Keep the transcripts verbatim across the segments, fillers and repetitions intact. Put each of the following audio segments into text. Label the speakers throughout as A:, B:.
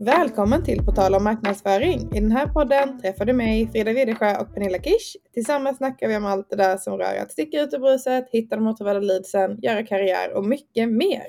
A: Välkommen till På tal om marknadsföring. I den här podden träffar du mig, Frida Widersjö och Pernilla Kish. Tillsammans snackar vi om allt det där som rör att sticka ut ur bruset, hitta de återvärda leadsen, göra karriär och mycket mer.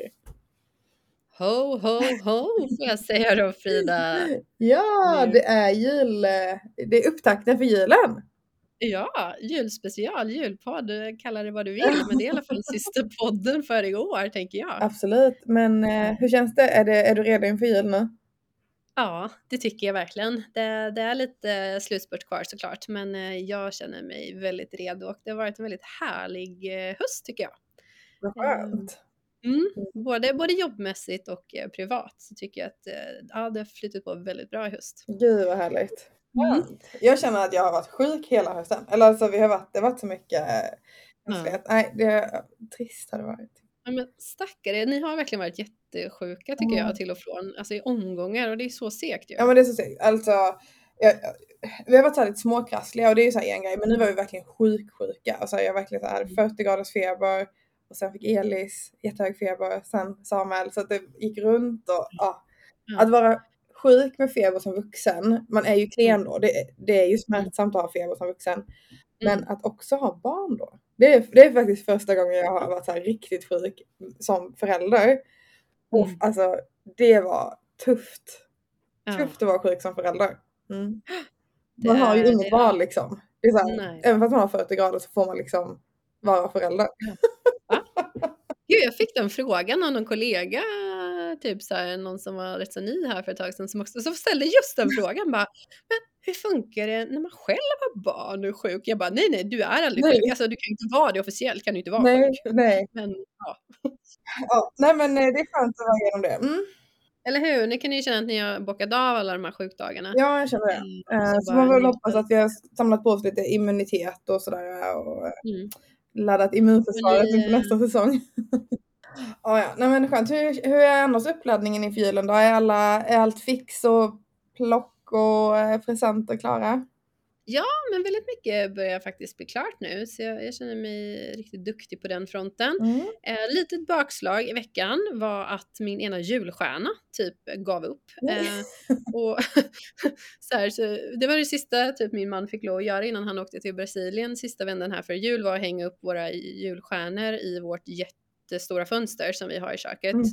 B: Ho, ho, ho, får jag säga då, Frida.
A: Ja,
B: Nu.
A: det är jul. Det är upptakten för julen.
B: Ja, julspecial, julpodd, kalla det vad du vill. Men det är i alla fall sista podden för i år, tänker jag.
A: Absolut, men eh, hur känns det? Är, det? är du redo inför jul nu?
B: Ja, det tycker jag verkligen. Det, det är lite slutspurt kvar såklart, men eh, jag känner mig väldigt redo och det har varit en väldigt härlig eh, höst tycker jag.
A: Vad skönt.
B: Mm, både, både jobbmässigt och eh, privat så tycker jag att eh, ja, det har flyttat på väldigt bra i höst.
A: Gud vad härligt.
B: Mm.
A: Jag känner att jag har varit sjuk hela hösten. Eller alltså vi har varit, det har varit så mycket
B: Ja.
A: Nej, det är trist har det varit.
B: Ja, men stackare, ni har verkligen varit jättesjuka tycker
A: Mm.
B: jag till och från, alltså i omgångar, och det är så segt ju.
A: Ja men det är så segt. Alltså, jag, vi har varit så här lite småkrassliga och det är ju så här en grej, men nu var vi verkligen sjuksjuka. Alltså jag verkligen så här, hade fyrtio graders feber och sen fick Elis jättehög feber, sen Samuel, så att det gick runt och ja.
B: Ja.
A: Att vara sjuk med feber som vuxen, man är ju klen då, det, det är ju smärtsamt att ha feber som vuxen. Men
B: Mm.
A: att också ha barn då. Det är, det är faktiskt första gången jag har varit så här riktigt sjuk som förälder. Och
B: Mm.
A: alltså det var tufft.
B: Ja.
A: Tufft att vara sjuk som förälder. Mm.
B: Det
A: Man har ju
B: är-
A: inget
B: det är-
A: val liksom. Det är så här,
B: Nej.
A: även fast man har fyrtio grader så får man liksom vara förälder.
B: Gud, jag fick den frågan av någon kollega, typ så här, någon som var rätt så ny här för ett tag sedan, som också som ställde just den frågan bara, men hur funkar det när man själv har barn och är sjuk? Jag bara, nej nej, du är aldrig
A: Nej.
B: sjuk, alltså du kan ju inte vara det officiellt, kan du inte vara
A: Nej,
B: sjuk.
A: nej.
B: Men ja,
A: Ja, nej men eh, det är skönt att vara igenom det. Mm.
B: eller hur? Nu kan ni ju känna att ni har bockat av alla de här sjukdagarna.
A: Ja, jag känner det.
B: Mm,
A: Eh,
B: så
A: så
B: bara
A: man får väl
B: njuta.
A: hoppas att vi har samlat på oss lite immunitet och sådär och eh,
B: Mm.
A: laddat immunförsvaret
B: Och ni,
A: inför nästa säsong. Ja, ja. Nej men skönt. Hur, hur är annars uppladdningen inför julen då? Är, alla, är allt fix och plock och eh, presenter klara?
B: Ja, men väldigt mycket börjar faktiskt bli klart nu, så jag, jag känner mig riktigt duktig på den fronten.
A: Mm.
B: Eh, litet bakslag i veckan var att min ena julstjärna typ gav upp. Eh, och så här, så det var det sista typ min man fick lov att göra innan han åkte till Brasilien sista vändan här för jul, var att hänga upp våra julstjärnor i vårt jättestora fönster som vi har i köket.
A: Mm.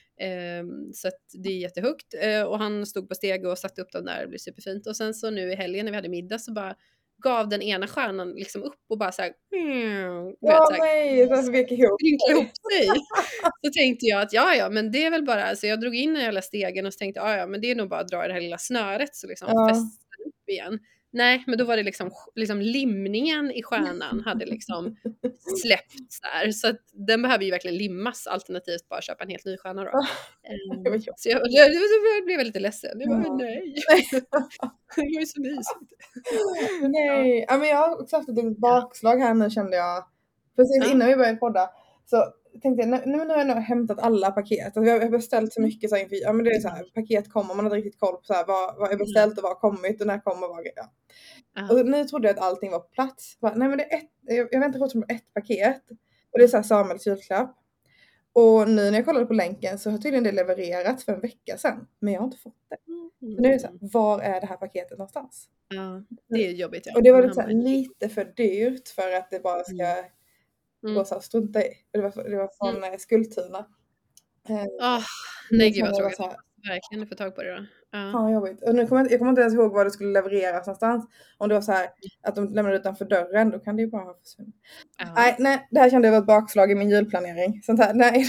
B: Um, så att det är jättehögt uh, och han stod på steg och satte upp dem där, det blev superfint. Och sen så nu i helgen när vi hade middag så bara gav den ena stjärnan liksom upp och bara såhär mm,
A: Ja nej, så vek ihop.
B: ihop sig. Så tänkte jag att ja ja men det är väl bara, alltså jag drog in den jävla stegen och så tänkte ja ja men det är nog bara att dra i det här lilla snöret så liksom
A: Ja.
B: fäster upp igen. Nej, men då var det liksom, liksom limningen i stjärnan hade liksom släppt så här. Så att den behöver ju verkligen limmas, alternativt bara köpa en helt ny stjärna då.
A: Det var
B: Um, så jag, jag, jag blev väldigt ledsen. Det var
A: Ja.
B: nej. Det var ju så mysigt.
A: Nej, ja, men jag har också haft ett litet bakslag här nu kände jag. Precis
B: Ja.
A: innan vi började podda så tänkte jag, nu, nu har jag nog hämtat alla paket. Alltså, jag har beställt så mycket så här, inför, ja men det är så här, paket kommer, man har inte riktigt koll på så här, vad, vad är beställt och vad har kommit och när kommer vad. Ja.
B: Ja.
A: Och nu trodde jag att allting var på plats. Bara, nej men det är ett, jag, jag väntar på ett paket och det är så här Samuels julklapp. Och nu när jag kollade på länken så har tydligen det levererats för en vecka sedan. Men jag har inte fått det.
B: Mm.
A: Så nu är det så här, var är det här paketet någonstans?
B: Ja, det är jobbigt. Ja.
A: Och det var
B: Man
A: lite, så här,
B: hamnar i-
A: lite för dyrt för att det bara ska
B: Mm.
A: gå så här strunta i. Det var, det var från mm. Skultuna. Eh,
B: Åh, nej gud vad
A: det var
B: tråkigt.
A: så här,
B: Verkligen få tag på det då. Ja.
A: fan jobbigt. Och nu kommer jag, jag kommer inte ens ihåg var det skulle levereras någonstans. Om det var så här att de lämnade utanför dörren, då kan det ju bara ha försvunnit.
B: Ja.
A: Nej, nej, det här kände jag var ett bakslag i min julplanering. Sånt här, nej,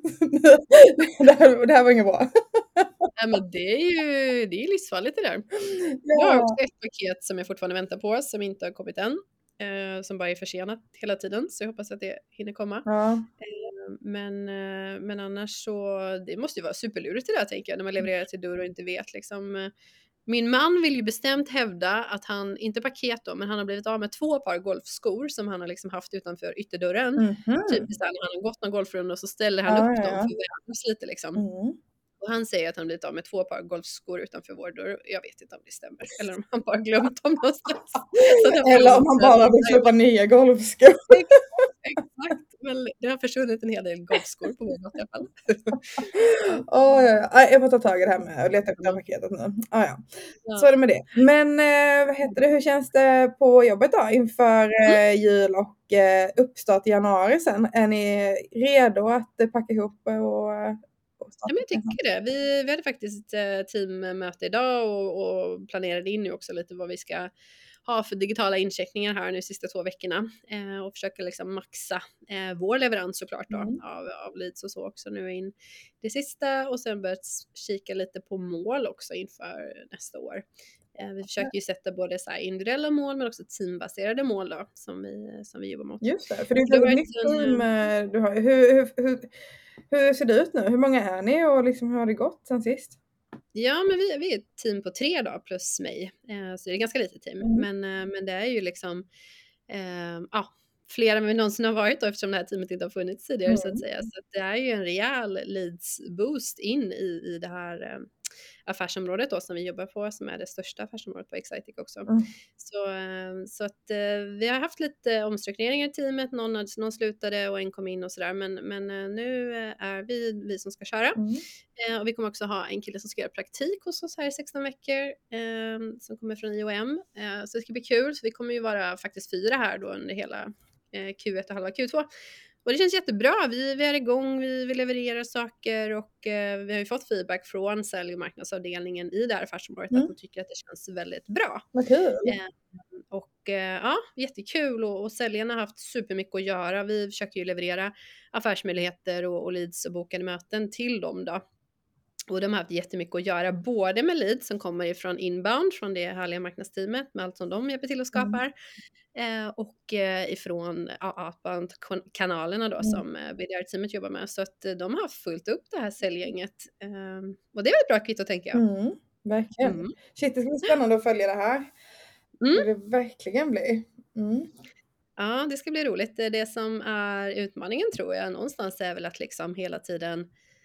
A: det här, det här var inget bra.
B: Ja, men det är ju det är livsfarligt det där.
A: Ja.
B: Jag har också ett paket som jag fortfarande väntar på som inte har kommit än. Eh, som bara är försenat hela tiden, så jag hoppas att det hinner komma.
A: Ja.
B: Eh, men, eh, men annars så, det måste ju vara superlurigt det där tänker jag, när man levererar till dörr och inte vet liksom. Eh, min man vill ju bestämt hävda att han, inte paket då, men han har blivit av med två par golfskor som han har liksom haft utanför ytterdörren.
A: Mhm.
B: Typ så här, när han har gått någon golfrunda och så ställer han
A: Ja,
B: upp
A: ja,
B: dem
A: ja.
B: för att värmas lite liksom.
A: Mm.
B: Och han säger att han blivit av med två par golfskor utanför vår dörr. Jag vet inte om det stämmer. Eller om han bara glömt dem någonstans.
A: Eller om han bara vill köpa nya golfskor.
B: Exakt. Men det har försvunnit en hel del golfskor på vår gata i alla fall.
A: Oh, ja, ja. Jag får ta tag i det här med och leta upp det här paketet nu. Ah, ja. Ja. Så är det med det. Men eh, vad heter det? Hur känns det på jobbet då inför eh, mm. jul och eh, uppstart i januari sen? Är ni redo att eh, packa ihop och, och
B: Ja, men jag tycker det. Vi, vi hade faktiskt ett teammöte idag och, och planerade in nu också lite vad vi ska ha för digitala incheckningar här nu sista två veckorna eh, och försöka liksom maxa eh, vår leverans såklart då, mm. av, av leads och så också nu in det sista, och sen börjat kika lite på mål också inför nästa år. Eh, vi försöker ju sätta både så här individuella mål men också teambaserade mål då som vi, som vi jobbar mot.
A: Just det, för det är ett nytt team en... du har. Hur, hur, hur, hur ser det ut nu? Hur många är ni och liksom hur har det gått sen sist?
B: Ja, men vi, vi är ett team på tre då plus mig, eh, så det är ganska litet team. Mm. Men, eh, men det är ju liksom eh, ja, fler än vi någonsin har varit då, eftersom det här teamet inte har funnits tidigare mm. så att säga. Så att det är ju en rejäl leads boost in i, i det här eh, affärsområdet då som vi jobbar på, som är det största affärsområdet på Excitec också. Mm. Så, eh, så att eh, vi har haft lite omstruktureringar i teamet, någon, någon slutade och en kom in och sådär, men, men eh, nu är vi vi som ska köra. Mm. Eh, och vi kommer också ha en kille som ska göra praktik hos oss här i sexton veckor eh, som kommer från I O M. Eh, så det ska bli kul, så vi kommer ju vara faktiskt fyra här då under hela eh, Q ett och halva Q två. Och det känns jättebra, vi, vi är igång, vi, vi levererar saker och eh, vi har ju fått feedback från sälj- och marknadsavdelningen i det här affärsområdet mm. att de tycker att det känns väldigt bra.
A: Vad kul!
B: Eh, och eh, ja, jättekul, och, och säljarna har haft supermycket att göra. Vi försöker ju leverera affärsmöjligheter och, och leads och bokade möten till dem då. Och de har haft jättemycket att göra, både med leads som kommer ifrån inbound, från det härliga marknadsteamet med allt som de hjälper till och skapar. Mm. Eh, och eh, ifrån ja, outbound-kanalerna då mm. som eh, B D R-teamet jobbar med. Så att eh, de har fullt upp det här säljgänget. Eh, och det är väl ett bra kvitto, tänker jag.
A: Mm, verkligen. Mm. Shit, det ska bli spännande att följa det här. Mm. Det vill verkligen bli. Mm.
B: Ja, det ska bli roligt. Det som är utmaningen, tror jag, någonstans är väl att liksom hela tiden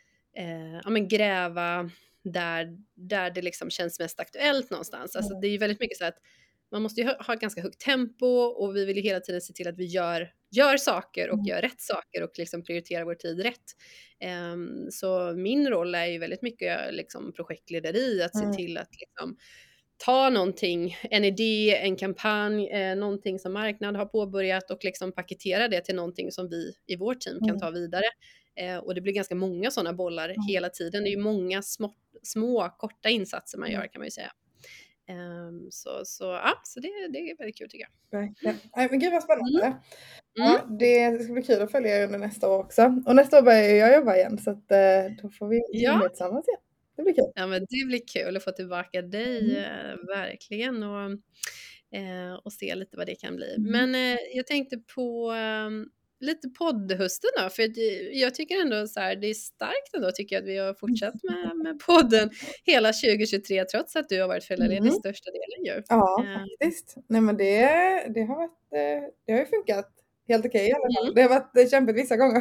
B: Eh, ja, men gräva där, där det liksom känns mest aktuellt någonstans. Alltså, det är ju väldigt mycket så att man måste ju ha, ha ett ganska högt tempo, och vi vill ju hela tiden se till att vi gör, gör saker och gör rätt saker och liksom prioriterar vår tid rätt. Eh, så min roll är ju väldigt mycket liksom projektlederi, att se till att liksom ta någonting, en idé, en kampanj, eh, någonting som marknad har påbörjat och liksom paketera det till någonting som vi i vårt team kan ta vidare. Eh, och det blir ganska många sådana bollar mm. hela tiden. Det är ju många små, små korta insatser man gör, kan man ju säga. Um, så, så, ja, så det, det är väldigt kul, tycker jag.
A: Verkligen. Nej, men gud vad spännande.
B: Mm.
A: Ja, det ska bli kul att följa er under nästa år också. Och nästa år börjar jag jobba igen, så att, då får vi
B: ja.
A: tillsammans igen. Det blir kul.
B: Ja, men det blir kul att få tillbaka dig, mm. verkligen. Och, eh, och se lite vad det kan bli. Mm. Men eh, jag tänkte på um, lite poddhösten då, för jag tycker ändå så här, det är starkt ändå, tycker jag, att vi har fortsatt med, med podden hela tjugo tjugotre, trots att du har varit föräldraledig mm. största delen ju.
A: Ja, uh, faktiskt. Nej, men det, det har varit, det har ju funkat helt okej i alla fall. Mm. Det har varit kämpigt vissa gånger.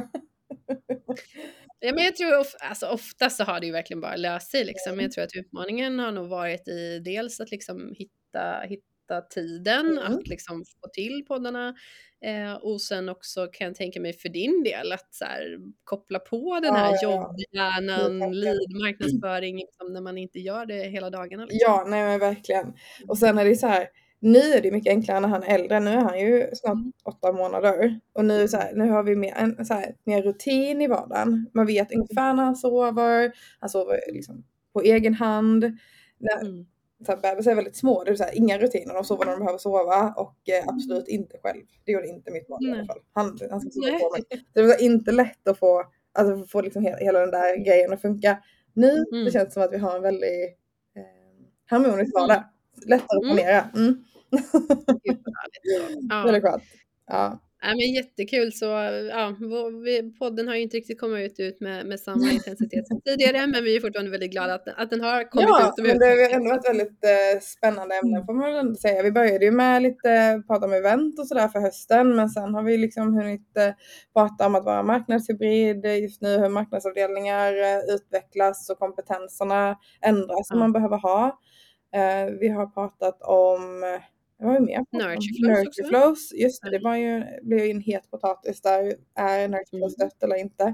B: Ja, men jag tror of, alltså, ofta så har det ju verkligen bara löst sig liksom. Men jag tror att utmaningen har nog varit i dels att liksom hitta, hitta tiden, mm. att liksom få till poddarna. Eh, och sen också kan jag tänka mig för din del att så här, koppla på den här ja, jobbhjärnan, ja. lead, marknadsföring liksom, när man inte gör det hela dagarna. Liksom. Ja,
A: nej men verkligen. Och sen är det så här, nu är det mycket enklare när han är äldre. Nu är han ju snart åtta månader. Och nu, så här, nu har vi mer, en, så här, mer rutin i vardagen. Man vet ungefär när han sover. Han sover liksom på egen hand. När, mm. så här, bebisar är väldigt små. Det är så här, inga rutiner. De sover när de behöver sova. Och eh, absolut inte själv. Det gjorde inte mitt barn i alla fall. Han, han ska sova på mig. Det var inte lätt att få, alltså, få liksom hela, hela den där grejen att funka. Nu mm. det känns som att vi har en väldigt eh, harmonisk vardag. Lättare att planera. Mm.
B: Ja.
A: Väldigt skönt. Ja.
B: Ja, men jättekul så, ja, vår, vi, podden har ju inte riktigt kommit ut med, med samma intensitet som tidigare, men vi är fortfarande väldigt glada att, att den har kommit
A: Ja,
B: ut. Och
A: men det har ju ändå varit väldigt eh, spännande ämnen
B: Mm.
A: får man väl ändå säga. Vi började ju med lite prata om event och sådär för hösten, men sen har vi liksom hunnit eh, prata om att vara marknadshybrid just nu, hur marknadsavdelningar eh, utvecklas och kompetenserna ändras som
B: Ja.
A: man behöver ha. Eh, vi har pratat om, eh, vad har vi mer?
B: Nurture flows
A: Nurture
B: också.
A: flows, just det,
B: Mm.
A: det var ju, blev ju en het potatis där, är Nurture flows
B: Mm.
A: dött eller inte?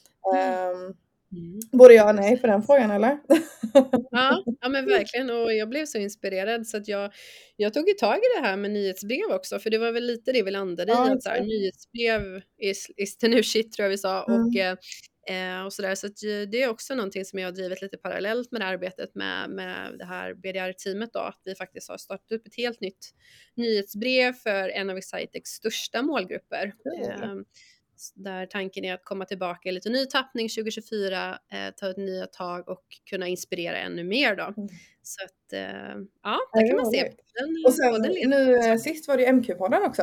B: Mm.
A: Um,
B: Mm.
A: Både ja och nej på den frågan eller?
B: Ja, ja, men verkligen, och jag blev så inspirerad så att jag, jag tog ju tag i det här med nyhetsbrev också, för det var väl lite det vi landade
A: Ja,
B: i, att så här, nyhetsbrev is, is the new shit tror jag vi sa,
A: Mm.
B: och, eh, och sådär, så att eh, det är också någonting som jag har drivit lite parallellt med det arbetet med, med det här B D R-teamet då, att vi faktiskt har startat upp ett helt nytt nyhetsbrev för en av Excitechs största målgrupper.
A: Kul.
B: Eh, där tanken är att komma tillbaka i lite ny tappning tjugo tjugofyra, eh, ta ett nya tag och kunna inspirera ännu mer då.
A: Mm.
B: Så att, eh, ja,
A: Ja,
B: där kan man se.
A: roligt.
B: Den,
A: Och sen
B: podden lever.
A: nu eh, sist var det ju M Q-podden också.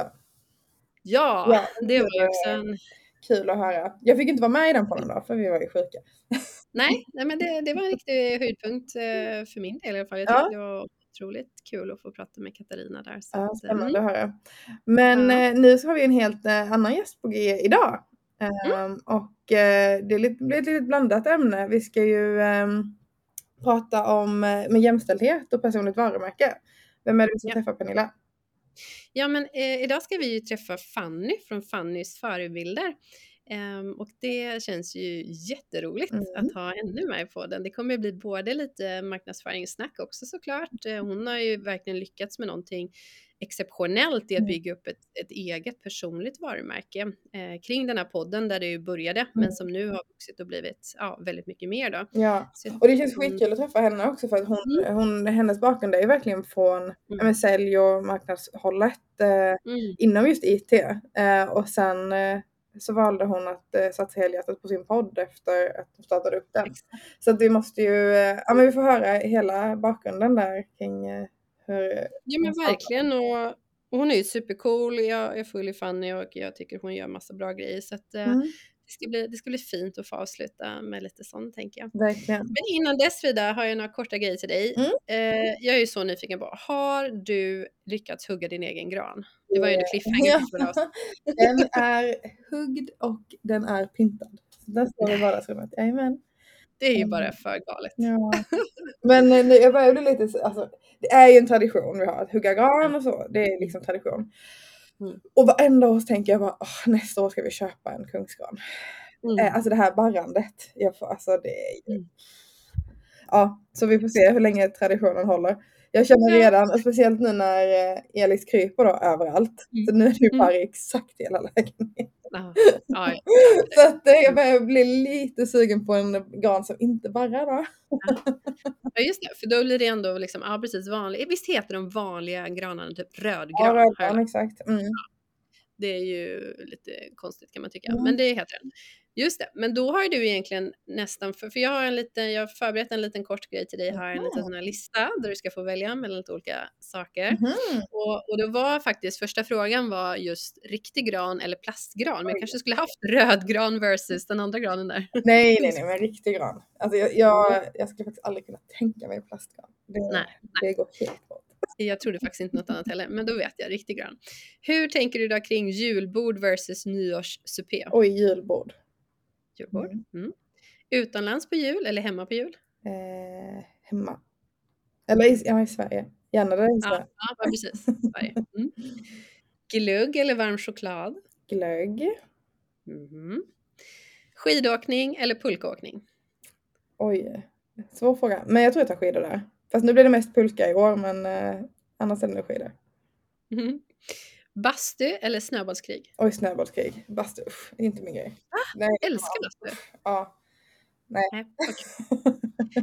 B: Ja,
A: Ja,
B: det var ju också en...
A: Kul att höra. Jag fick inte vara med i den podden då, för vi var ju sjuka.
B: Nej, nej men det, det var en riktig höjdpunkt eh, för min del i alla fall. Jag
A: Ja.
B: tyckte det var otroligt kul att få prata med Katarina där. Så
A: Ja,
B: att,
A: spännande
B: mm.
A: att höra. Men
B: Ja.
A: eh, nu så har vi en helt eh, annan gäst på G idag. Um, och eh, det är lite, blir ett lite blandat ämne. Vi ska ju um, prata om eh, med jämställdhet och personligt varumärke. Vem är det vi ska
B: Ja.
A: träffa, Pernilla?
B: Ja, men eh, idag ska vi ju träffa Fanny från Fannys förebilder. Um, och det känns ju jätteroligt
A: Mm.
B: att ha henne med på den. Det kommer ju bli både lite marknadsföringssnack också såklart. Eh, Hon har ju verkligen lyckats med någonting exceptionellt i att
A: Mm.
B: bygga upp ett, ett eget personligt varumärke eh, kring den här podden där det ju började,
A: Mm.
B: men som nu har vuxit och blivit ja, väldigt mycket mer då.
A: Ja,
B: Så jag-
A: och det känns
B: hon-
A: skitkul att träffa henne också för att hon,
B: Mm.
A: hon, hennes bakgrund är ju verkligen från
B: Mm.
A: mm. sälj och marknadshållet eh,
B: Mm.
A: inom just I T. Eh, och sen eh, så valde hon att eh, satsa helhjärtat på sin podd efter att hon startade upp den.
B: Exakt.
A: Så att vi måste ju, eh, ja men vi får höra hela bakgrunden där kring eh, hur...
B: Ja men verkligen, och, och hon är ju supercool. Jag, jag följer Fanny och jag tycker hon gör massa bra grejer, så att eh,
A: Mm,
B: det, ska bli, det ska bli fint att få avsluta med lite sånt tänker jag.
A: verkligen.
B: Men innan dess Frida har jag några korta grejer till dig.
A: Mm.
B: Eh, jag är ju så nyfiken på, har du lyckats hugga din egen gran? Det var ju en cliffhanger
A: Ja.
B: till förra avsnittet.
A: Den är huggd och den är pyntad. Så där står vi i vardagsrummet. Jajamän.
B: Det är ju bara för galet.
A: Ja. Men eh, nu, jag börjar bli lite, så- alltså, det är ju en tradition vi har att hugga gran och så. Det är liksom tradition.
B: Mm.
A: Och varenda år tänker jag bara, åh, nästa år ska vi köpa en kungsgran.
B: Mm.
A: Eh, alltså det här barrandet. Jag får, alltså det är ju...
B: Mm.
A: Ja, så vi får se hur länge traditionen håller. Jag känner
B: Ja.
A: redan, och speciellt nu när eh, Elis kryper då överallt.
B: Mm.
A: Så nu är det ju
B: Mm.
A: bara i exakt hela lägenheten.
B: Ja, ja, ja.
A: Så att eh, jag börjar bli lite sugen på en gran som inte barrar då.
B: Ja just det, för då blir det ändå liksom, ja precis, vanlig. Visst heter de vanliga granarna typ rödgran?
A: Ja,
B: har jag
A: rödgran,
B: lärt.
A: exakt. Mm.
B: Det är ju lite konstigt kan man tycka,
A: Mm.
B: men det heter den. Just det, men då har ju du egentligen nästan, för, för jag har en liten, jag har förberett en liten kort grej till dig, har en liten sån här lista där du ska få välja mellan lite olika saker.
A: Mhm.
B: Och, och det var faktiskt, första frågan var just riktig gran eller plastgran, men jag
A: Oj.
B: kanske skulle haft rödgran versus den andra granen där.
A: Nej, nej, nej, men riktig gran. Alltså jag, jag, jag skulle faktiskt aldrig kunna tänka mig plastgran. Det,
B: Nej,
A: det går helt bort.
B: Jag trodde faktiskt inte något annat heller, men då vet jag, riktig gran. Hur tänker du då kring julbord versus nyårssupé?
A: Oj, julbord.
B: Julbord.
A: Mm.
B: Mm. Utomlands på jul eller hemma på jul?
A: Eh, hemma. Eller i, ja, i Sverige. Gärna där i
B: Ja,
A: Sverige.
B: ja precis. Sverige. Mm. Glögg eller varm choklad?
A: Glögg.
B: Mhm. Skidåkning eller pulkåkning?
A: Oj, svår fråga. Men jag tror jag tar skidor där. Fast nu blir det mest pulka i år, men eh, annars är det nog skidor.
B: Mhm. Bastu eller snöbollskrig?
A: Oj, snöbollskrig. Bastu, usch, det är inte min grej. Nej,
B: Älskar bastu.
A: ja. Nej.
B: Nej, okej.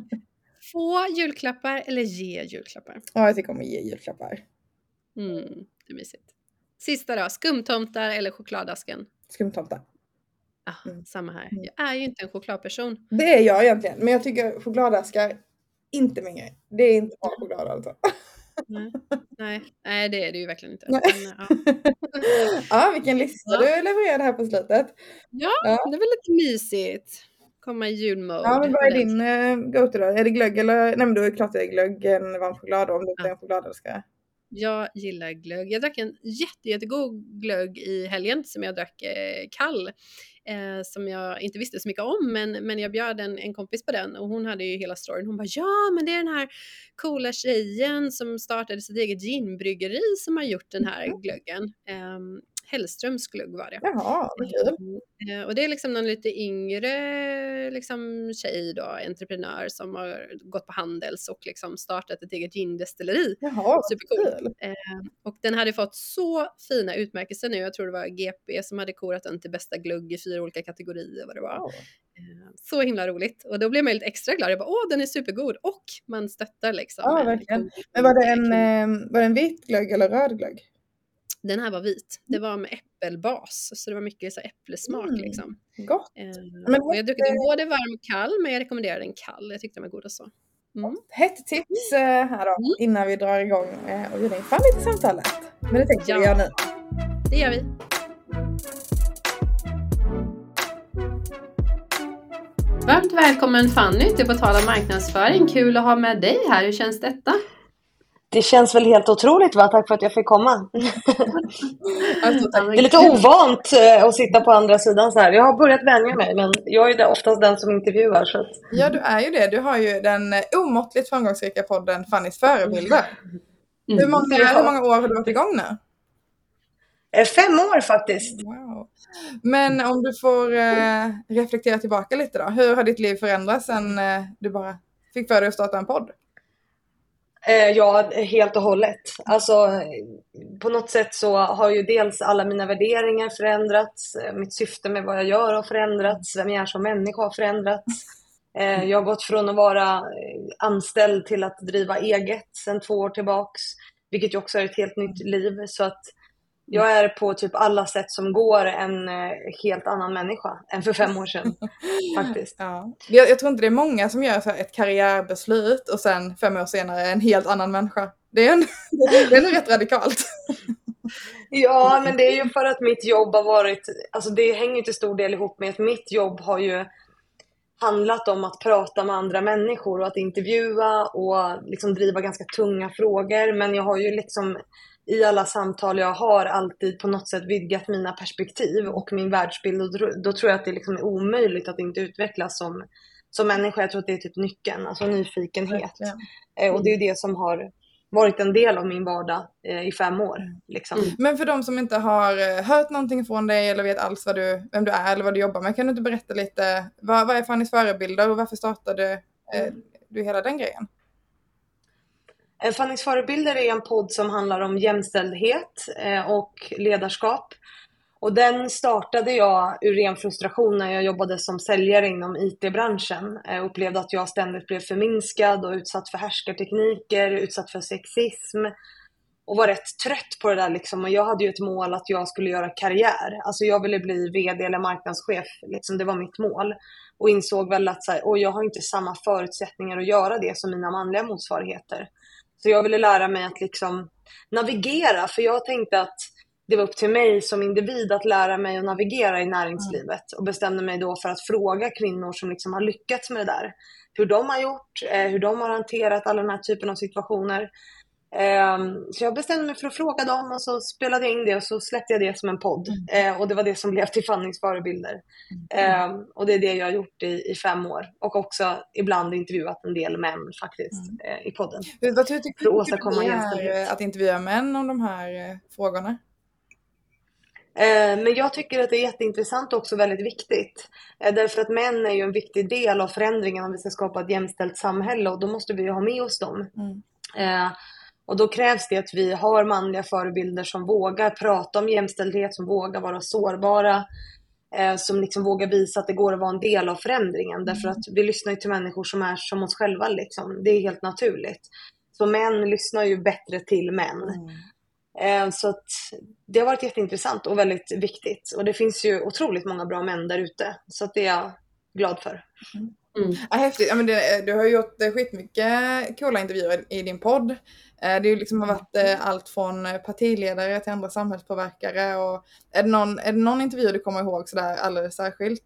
B: Få julklappar eller ge julklappar?
A: Ja, jag tycker om att ge julklappar.
B: Mm, det är mysigt. Sista då, skumtomtar eller chokladasken?
A: Skumtomtar.
B: Ah,
A: Mm.
B: samma här.
A: Mm.
B: Jag är ju inte en chokladperson.
A: Det är jag egentligen, men jag tycker chokladaskar inte min grej. Det är inte bra choklad alltså.
B: Nej, nej, nej, det är det ju verkligen inte.
A: Nej.
B: Men, ja.
A: Ja, vilken lista
B: Ja.
A: du levererade här på slutet.
B: Ja,
A: Ja.
B: det var lite mysigt. Komma i
A: Ja,
B: julmode
A: men vad är din
B: ordentligt.
A: eh, go-to då? Är det glögg eller? Nej, men då är det klart det är glögg, en varm choklad om du inte
B: Ja.
A: är en chokladälskare.
B: Jag gillar glögg. Jag drack en jätte, jättegod glögg i helgen som jag drack eh, kall. Eh, som jag inte visste så mycket om, men, men jag bjöd en, en kompis på den och hon hade ju hela storyn. Hon bara, ja men det är den här coola tjejen som startade sitt eget ginbryggeri som har gjort den här glöggen. Eh, Hellströms glögg var det.
A: Jaha, vad kul.
B: Eh, och det är liksom någon lite yngre liksom, tjej då, entreprenör som har gått på Handels och liksom startat ett eget gindestilleri.
A: Jaha, vad
B: Supercool.
A: kul.
B: Eh, och den hade fått så fina utmärkelser nu. Jag tror det var G P som hade korat den till bästa glögg i fyra olika kategorier vad det var.
A: Oh.
B: Eh, så himla roligt. Och då blev man lite extra glad. Jag bara, åh den är supergod. Och man stöttar liksom.
A: Ja,
B: en
A: verkligen.
B: god-
A: Men var det en,
B: kund.
A: eh, var det en vit glögg eller röd glögg?
B: Den här var vit. Det var med äppelbas. Så det var mycket så äpplesmak
A: Mm.
B: liksom.
A: Gott.
B: Eh,
A: Men
B: och jag druckit den både varm och kall, men jag rekommenderar den kall. Jag tyckte den var god och så. Mm.
A: Hett tips eh, här då,
B: Mm.
A: innan vi drar igång eh, och bjuder in Fanny till samtalet. Men det tänkte
B: Ja.
A: vi göra nu.
B: Det gör vi. Varmt välkommen Fanny till På tal om marknadsföring. Kul att ha med dig här. Hur känns detta?
C: Det känns väl helt otroligt, va? Tack för att jag fick komma.
A: Alltså, tack.
C: Det är lite ovant eh, att sitta på andra sidan så här. Jag har börjat vänja mig, men jag är oftast den som intervjuar. Så att...
A: Ja, du är ju det. Du har ju den eh, omåttligt framgångsrika podden Fannys förebilder.
C: Mm.
A: Hur, många,
C: Ja.
A: hur många år har du varit igång nu?
C: Eh, Fem år faktiskt.
A: Wow. Men om du får eh, reflektera tillbaka lite då. Hur har ditt liv förändrats sen eh, du bara fick för dig att starta en podd?
C: Eh, ja, helt och hållet. Alltså, på något sätt så har ju dels alla mina värderingar förändrats. Eh, Mitt syfte med vad jag gör har förändrats. Vem jag är som människa har förändrats. Eh, jag har gått från att vara eh, anställd till att driva eget sedan två år tillbaks. Vilket ju också är ett helt nytt liv. Så att jag är på typ alla sätt som går en eh, helt annan människa än för fem år sedan. Faktiskt.
A: Ja. Jag, jag tror inte det är många som gör så här ett karriärbeslut och sen fem år senare en helt annan människa. Det är, en, det är nog rätt radikalt.
C: Ja, men det är ju för att mitt jobb har varit, alltså det hänger ju till stor del ihop med att mitt jobb har ju handlat om att prata med andra människor och att intervjua och liksom driva ganska tunga frågor. Men jag har ju liksom i alla samtal jag har alltid på något sätt vidgat mina perspektiv och min världsbild, och då, då tror jag att det liksom är omöjligt att inte utvecklas som, som människa. Jag tror att det är typ nyckeln, alltså nyfikenhet. Eh, och det är det som har varit en del av min vardag eh, i fem år. Liksom.
A: Mm. Men för de som inte har eh, hört någonting från dig eller vet alls vad du, vem du är eller vad du jobbar med, kan du inte berätta lite, vad, vad är Fannys förebilder och varför startade eh, du hela den grejen?
C: Fannys förebilder är en podd som handlar om jämställdhet eh, och ledarskap. Och den startade jag ur ren frustration när jag jobbade som säljare inom I T-branschen. Jag upplevde att jag ständigt blev förminskad och utsatt för härskartekniker, utsatt för sexism. Och var rätt trött på det där liksom. Och jag hade ju ett mål att jag skulle göra karriär. Alltså jag ville bli vd eller marknadschef. Liksom, det var mitt mål. Och insåg väl att så här, och jag har inte samma förutsättningar att göra det som mina manliga motsvarigheter. Så jag ville lära mig att liksom navigera. För jag tänkte att det var upp till mig som individ att lära mig att navigera i näringslivet. Och bestämde mig då för att fråga kvinnor som liksom har lyckats med det där. Hur de har gjort, hur de har hanterat alla den här typen av situationer. Så jag bestämde mig för att fråga dem och så spelade jag in det och så släppte jag det som en podd. Mm. Och det var det som blev till Fannys förebilder. Mm. Och det är det jag har gjort i, i fem år. Och också ibland intervjuat en del män faktiskt mm. i podden.
A: Vad tycker du
C: för att åstadkomma jämställdhet.
A: Att intervjua män om de här frågorna?
C: Men jag tycker att det är jätteintressant och också väldigt viktigt. Därför att män är ju en viktig del av förändringen om vi ska skapa ett jämställt samhälle. Och då måste vi ha med oss dem. Mm. Och då krävs det att vi har manliga förebilder som vågar prata om jämställdhet, som vågar vara sårbara, eh, som liksom vågar visa att det går att vara en del av förändringen. Mm. Därför att vi lyssnar ju till människor som är som oss själva. Liksom. Det är helt naturligt. Så män lyssnar ju bättre till män. Mm. Eh, så att det har varit jätteintressant och väldigt viktigt. Och det finns ju otroligt många bra män där ute. Så att det är jag glad för.
A: Mm.
B: Mm.
A: Ja, häftigt. Ja, men det, du har ju gjort eh, skitmycket coola intervjuer i din podd. Eh, det är ju liksom har varit eh, allt från partiledare till andra samhällspåverkare. Och är det någon, är det någon intervju du kommer ihåg sådär alldeles särskilt?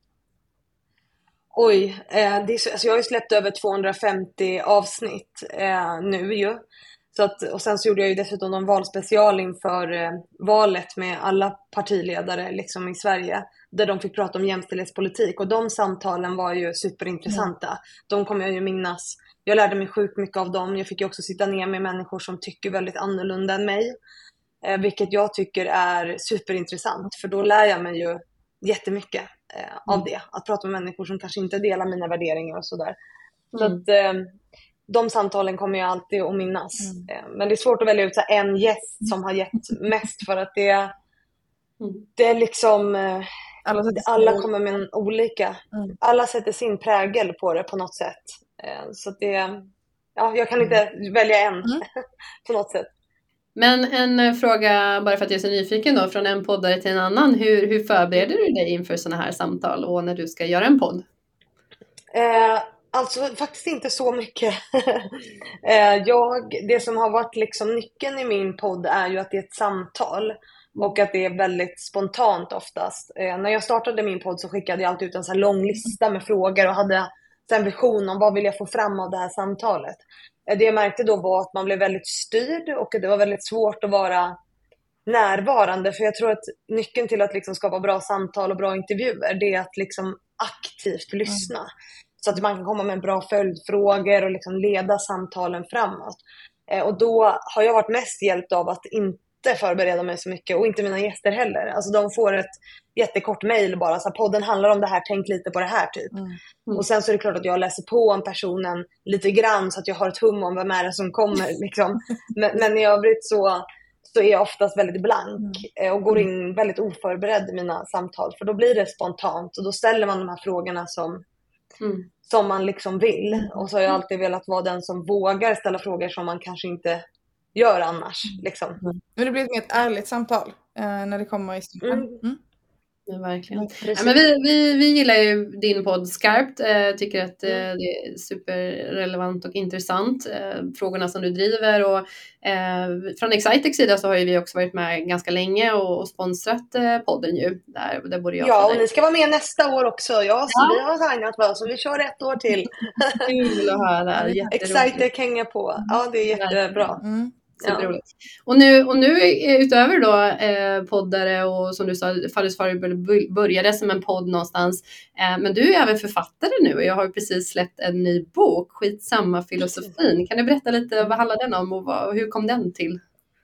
C: Oj, eh, det är så, alltså jag har ju släppt över tvåhundrafemtio avsnitt eh, nu ju. Så att, och sen så gjorde jag ju dessutom en valspecial inför eh, valet med alla partiledare liksom i Sverige. Där de fick prata om jämställdhetspolitik. Och de samtalen var ju superintressanta. Mm. De kommer jag ju minnas. Jag lärde mig sjukt mycket av dem. Jag fick ju också sitta ner med människor som tycker väldigt annorlunda än mig. Eh, vilket jag tycker är superintressant. För då lär jag mig ju jättemycket eh, av mm. det. Att prata med människor som kanske inte delar mina värderingar och sådär. Mm. Så att eh, de samtalen kommer jag alltid att minnas. Mm. Eh, men det är svårt att välja ut så här, en gäst som har gett mest. För att det, mm. det är liksom... Eh, alla, alla kommer med en olika... Mm. Alla sätter sin prägel på det på något sätt. Eh, så att det... Ja, jag kan inte mm. välja en mm. på något sätt.
B: Men en fråga, bara för att jag är så nyfiken då, från en poddare till en annan. Hur, hur förbereder du dig inför sådana här samtal och när du ska göra en podd?
C: Eh, alltså faktiskt inte så mycket. eh, jag, det som har varit liksom nyckeln i min podd är ju att det är ett samtal. Och att det är väldigt spontant oftast. Eh, när jag startade min podd så skickade jag alltid ut en så här lång lista med frågor och hade en vision om vad vill jag få fram av det här samtalet. Det jag märkte då var att man blev väldigt styrd och att det var väldigt svårt att vara närvarande. För jag tror att nyckeln till att liksom skapa bra samtal och bra intervjuer, det är att liksom aktivt lyssna. Mm. Så att man kan komma med bra följdfrågor och liksom leda samtalen framåt. Eh, och då har jag varit mest hjälpt av att inte förbereda mig så mycket, och inte mina gäster heller. Alltså de får ett jättekort mejl bara, så här, podden handlar om det här, tänk lite på det här typ. Mm. Mm. Och sen så är det klart att jag läser på om personen lite grann så att jag har ett hum om vem är det som kommer liksom. men, men i övrigt så, så är jag oftast väldigt blank mm. och går in väldigt oförberedd i mina samtal, för då blir det spontant och då ställer man de här frågorna som mm. som man liksom vill. Och så har jag alltid velat vara den som vågar ställa frågor som man kanske inte gör annars liksom.
A: Mm. Men det blir ett mer ett ärligt samtal eh, när det kommer i stunden. Mm. Mm.
B: Ja, verkligen. Ja, men vi, vi, vi gillar ju din podd skarpt. Eh, tycker att eh, det är superrelevant och intressant. Eh, frågorna som du driver. Och, eh, från Excitex sida så har ju vi också varit med ganska länge och, och sponsrat eh, podden ju. Där, där borde jag
C: ja, och ni ska vara med nästa år också. Ja, så ja. Vi har signat för så vi kör ett år till.
B: Kul att höra.
C: Excitex hänger på. Ja, det är jättebra. Mm.
B: Superroligt. Ja. Och nu, och nu utöver då eh, poddare och som du sa, Fallus Farbror började som en podd någonstans. Eh, men du är även författare nu och jag har precis släppt en ny bok, Skitsamma filosofin. Kan du berätta lite vad handlar den om och vad, hur kom den till?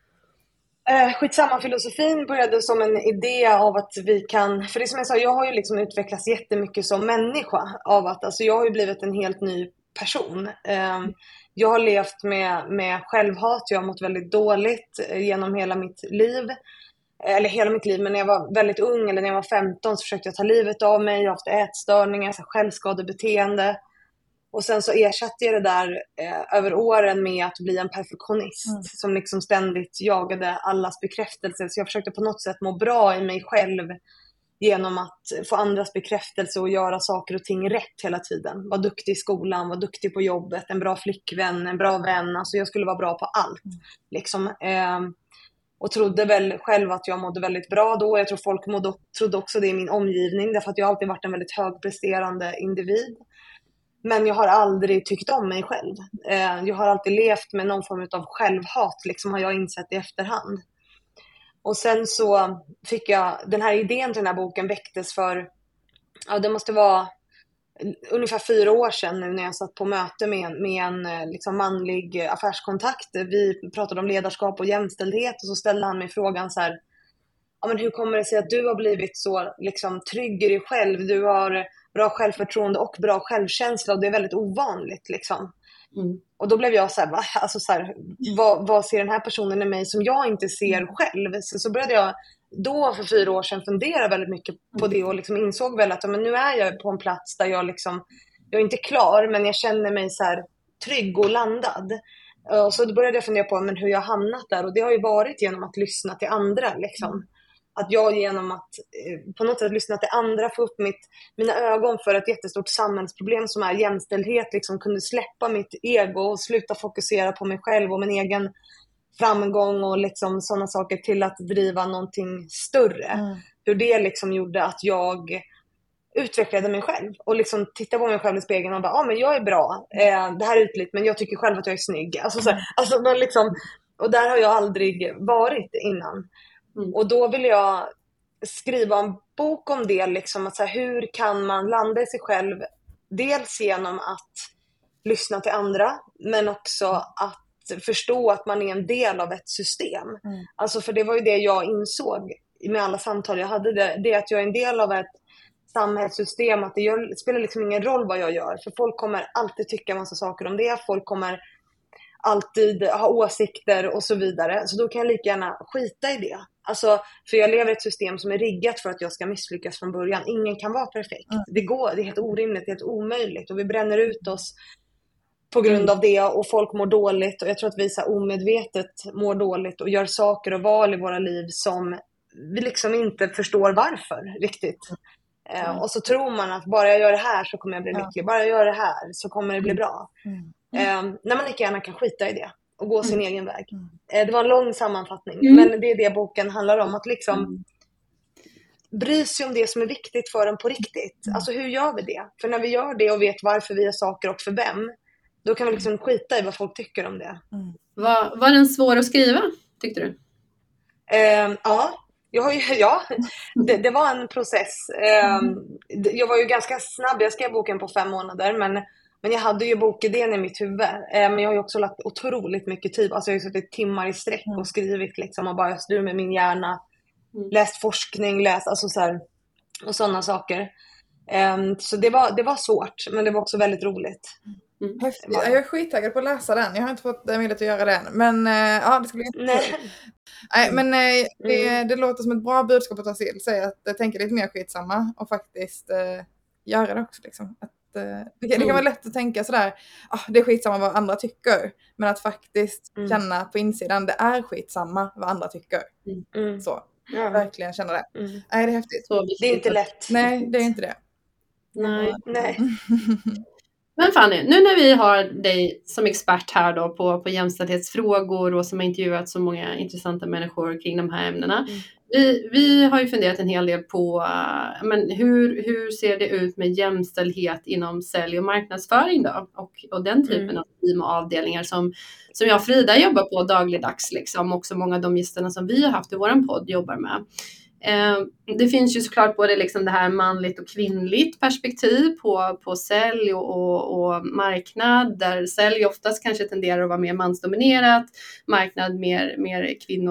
C: Eh, Skitsamma filosofin började som en idé av att vi kan, för det som jag sa, jag har ju liksom utvecklats jättemycket som människa av att, alltså jag har ju blivit en helt ny person. Eh, Jag har levt med, med självhat, jag har mått väldigt dåligt genom hela mitt liv. Eller hela mitt liv, men när jag var väldigt ung eller när jag var femton så försökte jag ta livet av mig. Jag har haft ätstörningar, så självskadebeteende. Och sen så ersatte jag det där eh, över åren med att bli en perfektionist. Mm. Som liksom ständigt jagade allas bekräftelse. Så jag försökte på något sätt må bra i mig själv. Genom att få andras bekräftelse och göra saker och ting rätt hela tiden. Var duktig i skolan, var duktig på jobbet, en bra flickvän, en bra vän. Alltså jag skulle vara bra på allt. Mm. Liksom. Eh, och trodde väl själv att jag mådde väldigt bra då. Jag tror folk mådde, trodde också det i min omgivning. Därför att jag alltid varit en väldigt högpresterande individ. Men jag har aldrig tyckt om mig själv. Eh, jag har alltid levt med någon form av självhat. Liksom har jag insett i efterhand. Och sen så fick jag, den här idén till den här boken väcktes för, ja det måste vara ungefär fyra år sedan nu när jag satt på möte med, med en liksom manlig affärskontakt. Vi pratade om ledarskap och jämställdhet och så ställde han mig frågan så här, ja men hur kommer det sig att du har blivit så liksom trygg i dig själv? Du har bra självförtroende och bra självkänsla och det är väldigt ovanligt liksom. Mm. Och då blev jag så här, va? Alltså så här, vad, vad ser den här personen i mig som jag inte ser själv? Så, så började jag då för fyra år sedan fundera väldigt mycket på det och liksom insåg väl att men nu är jag på en plats där jag liksom, jag är inte klar men jag känner mig så här trygg och landad. Och så då började jag fundera på men hur jag hamnat där och det har ju varit genom att lyssna till andra liksom. att jag genom att eh, på något sätt lyssna till andra få upp mitt, mina ögon för ett jättestort samhällsproblem som är jämställdhet, liksom kunde släppa mitt ego och sluta fokusera på mig själv och min egen framgång och liksom sådana saker till att driva någonting större. Mm. Hur det liksom gjorde att jag utvecklade mig själv och liksom tittade på mig själv i spegeln och bara, ja ah, men jag är bra, eh, det här är ytligt men jag tycker själv att jag är snygg. Alltså, så här, alltså man liksom, och där har jag aldrig varit innan. Mm. Och då vill jag skriva en bok om det, liksom, att så här, hur kan man landa i sig själv, dels genom att lyssna till andra, men också att förstå att man är en del av ett system. Mm. Alltså för det var ju det jag insåg med alla samtal jag hade, det, det att jag är en del av ett samhällssystem, att det, gör, det spelar liksom ingen roll vad jag gör, för folk kommer alltid tycka en massa saker om det, folk kommer alltid ha åsikter och så vidare, så då kan jag lika gärna skita i det. Alltså, för jag lever i ett system som är riggat för att jag ska misslyckas från början. Ingen kan vara perfekt. Mm. Det går, det är helt orimligt, det är helt omöjligt, och vi bränner ut oss på grund mm. av det, och folk mår dåligt, och jag tror att vi så här omedvetet mår dåligt och gör saker och val i våra liv som vi liksom inte förstår varför riktigt. Mm. Uh, och så tror man att bara jag gör det här så kommer jag bli lycklig. Mm. Bara jag gör det här så kommer det bli bra. Mm. Mm. Uh, när man lika gärna kan skita i det och gå sin mm. egen väg. Mm. Uh, det var en lång sammanfattning. Mm. Men det är det boken handlar om. Att liksom mm. bry sig om det som är viktigt för en på riktigt. Mm. Alltså hur gör vi det? För när vi gör det och vet varför vi gör saker och för vem, då kan vi liksom skita i vad folk tycker om det.
B: Mm. Var, var den svår att skriva, tyckte du?
C: Uh, ja. Jag har ju, ja, det, det var en process. Jag var ju ganska snabb, jag skrev boken på fem månader, men, men jag hade ju bokidén i mitt huvud. Men jag har ju också lagt otroligt mycket tid, alltså jag har ju suttit timmar i sträck och skrivit liksom, och bara öst ur med min hjärna, läst forskning, läst, alltså så här, och sådana saker. Så det var, det var svårt, men det var också väldigt roligt.
A: Mm. Jag är skittaggad på att läsa den. Jag har inte fått möjlighet att göra den, men ja, det skulle bli
C: Nej.
A: Nej, men nej, det, mm. det låter som ett bra budskap att ta till sig, att äh, tänka lite mer skitsamma och faktiskt äh, göra det också liksom. Att, äh, det, det kan mm. vara lätt att tänka sådär, ah, det är skitsamma vad andra tycker, men att faktiskt mm. känna på insidan, det är skitsamma vad andra tycker. Mm. Så, ja. Verkligen känna det. Mm. Nej, det är häftigt.
C: Så det är inte lätt.
A: Nej, det är inte det.
B: Nej.
C: Nej.
B: Men Fanny, nu när vi har dig som expert här då på, på jämställdhetsfrågor och som har intervjuat så många intressanta människor kring de här ämnena. Mm. Vi, vi har ju funderat en hel del på uh, men hur, hur ser det ut med jämställdhet inom sälj och marknadsföring då? Och, och den typen mm. av team och avdelningar som, som jag och Frida jobbar på dagligdags. Liksom. Också många av de gästerna som vi har haft i våran podd jobbar med. Eh, det finns ju såklart både liksom det här manligt och kvinnligt perspektiv på, på sälj och, och, och marknad, där sälj oftast kanske tenderar att vara mer mansdominerat, marknad mer, mer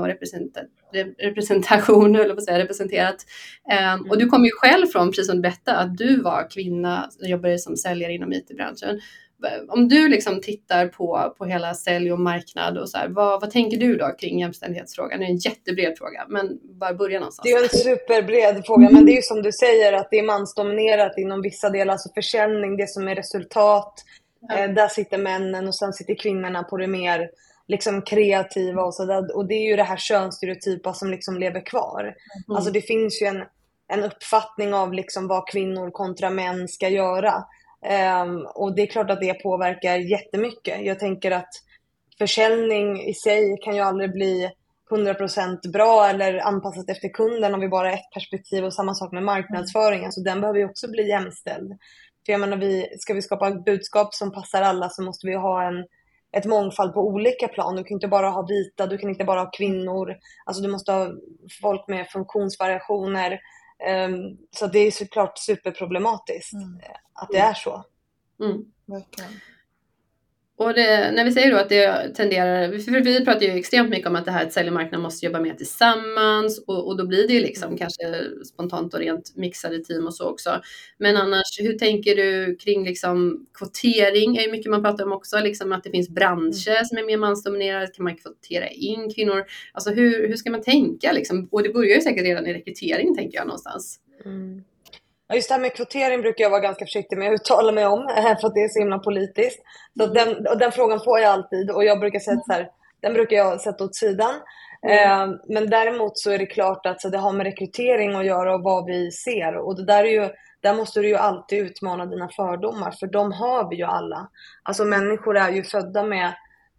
B: kvinnorepresentation eller vad säger representerat. Eh, mm. Och du kommer ju själv från, precis som du berättade, att du var kvinna och jobbade som säljare inom I T-branschen. Om du liksom tittar på, på hela sälj och marknad och så här, vad, vad tänker du då kring jämställdhetsfrågan? Det är en jättebred fråga, men bara börja någonstans.
C: Det är en superbred fråga, men det är ju som du säger att det är mansdominerat inom vissa delar, alltså försäljning, det som är resultat, ja. eh, där sitter männen och sen sitter kvinnorna på det mer liksom kreativa och sådär, och det är ju det här könsstereotypa som liksom lever kvar. Mm. Alltså det finns ju en, en uppfattning av liksom vad kvinnor kontra män ska göra. Um, och det är klart att det påverkar jättemycket. Jag tänker att försäljning i sig kan ju aldrig bli hundra procent bra eller anpassat efter kunden om vi bara har ett perspektiv, och samma sak med marknadsföring. Alltså den behöver ju också bli jämställd. För jag menar, vi, ska vi skapa budskap som passar alla så måste vi ha en, ett mångfald på olika plan. Du kan inte bara ha vita, du kan inte bara ha kvinnor. Alltså du måste ha folk med funktionsvariationer. Um, så det är såklart superproblematiskt mm. att det är så.
B: Mm. Verkligen. Och det, när vi säger då att det tenderar, för vi pratar ju extremt mycket om att det här att säljmarknaden måste jobba mer tillsammans, och, och då blir det ju liksom mm. kanske spontant och rent mixade team och så också. Men annars, hur tänker du kring liksom kvotering? Är ju mycket man pratar om också, liksom att det finns branscher mm. som är mer mansdominerade. Kan man kvotera in kvinnor? Alltså hur, hur ska man tänka liksom? Och det börjar ju säkert redan i rekrytering, tänker jag någonstans.
C: Mm. Ja, just det här med kvotering brukar jag vara ganska försiktig med att uttala mig om, för att det är så himla politiskt. Så den, och den frågan får jag alltid, och jag brukar säga så här, den brukar jag sätta åt sidan. Mm. Eh, men däremot så är det klart att så det har med rekrytering att göra och vad vi ser. Och det där är ju, där måste du ju alltid utmana dina fördomar, för de har vi ju alla. Alltså människor är ju födda med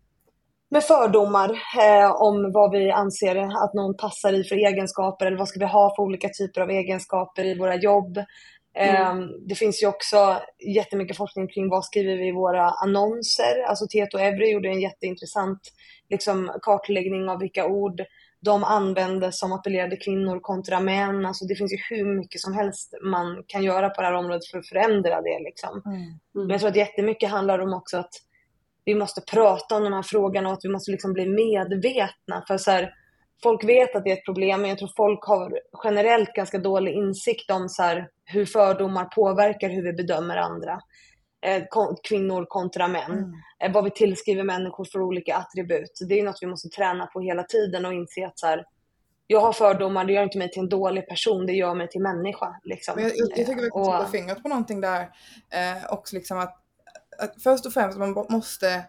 C: med fördomar eh, om vad vi anser att någon passar i för egenskaper, eller vad ska vi ha för olika typer av egenskaper i våra jobb. Eh, mm. Det finns ju också jättemycket forskning kring vad skriver vi i våra annonser. Alltså Tieto Evry gjorde en jätteintressant liksom, kartläggning av vilka ord de använde som appellerade kvinnor kontra män. Alltså det finns ju hur mycket som helst man kan göra på det här området för att förändra det. Liksom. Mm. Mm. Men jag tror att jättemycket handlar om också att vi måste prata om de här frågorna och att vi måste liksom bli medvetna. För så här, folk vet att det är ett problem, men jag tror folk har generellt ganska dålig insikt om så här, hur fördomar påverkar hur vi bedömer andra. Eh, kvinnor kontra män. Mm. Eh, vad vi tillskriver människor för olika attribut. Det är något vi måste träna på hela tiden och inse att så här, jag har fördomar, det gör inte mig till en dålig person, det gör mig till människa. Liksom.
A: Men jag, jag, jag tycker vi kan sätta fingret på någonting där. Eh, också liksom att Att först och främst man måste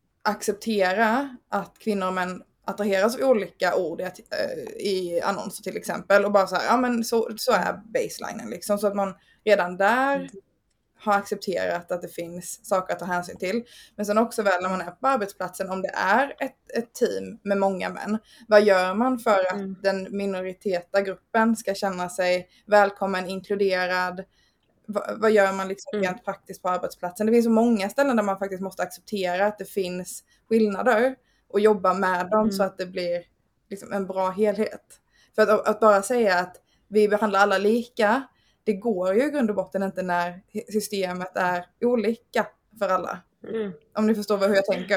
A: acceptera att kvinnor och män attraheras av olika ord i, i annonser till exempel. Och bara så här, ja men så, så är baselinen liksom. Så att man redan där mm. har accepterat att det finns saker att ta hänsyn till. Men sen också väl när man är på arbetsplatsen, om det är ett, ett team med många män. Vad gör man för att mm. den minoriteta gruppen ska känna sig välkommen, inkluderad? Vad gör man liksom mm. rent praktiskt på arbetsplatsen? Det finns så många ställen där man faktiskt måste acceptera att det finns skillnader och jobba med dem mm. så att det blir liksom en bra helhet. För att, att bara säga att vi behandlar alla lika, det går ju i grund och botten inte när systemet är olika för alla. Mm. Om ni förstår hur jag tänker.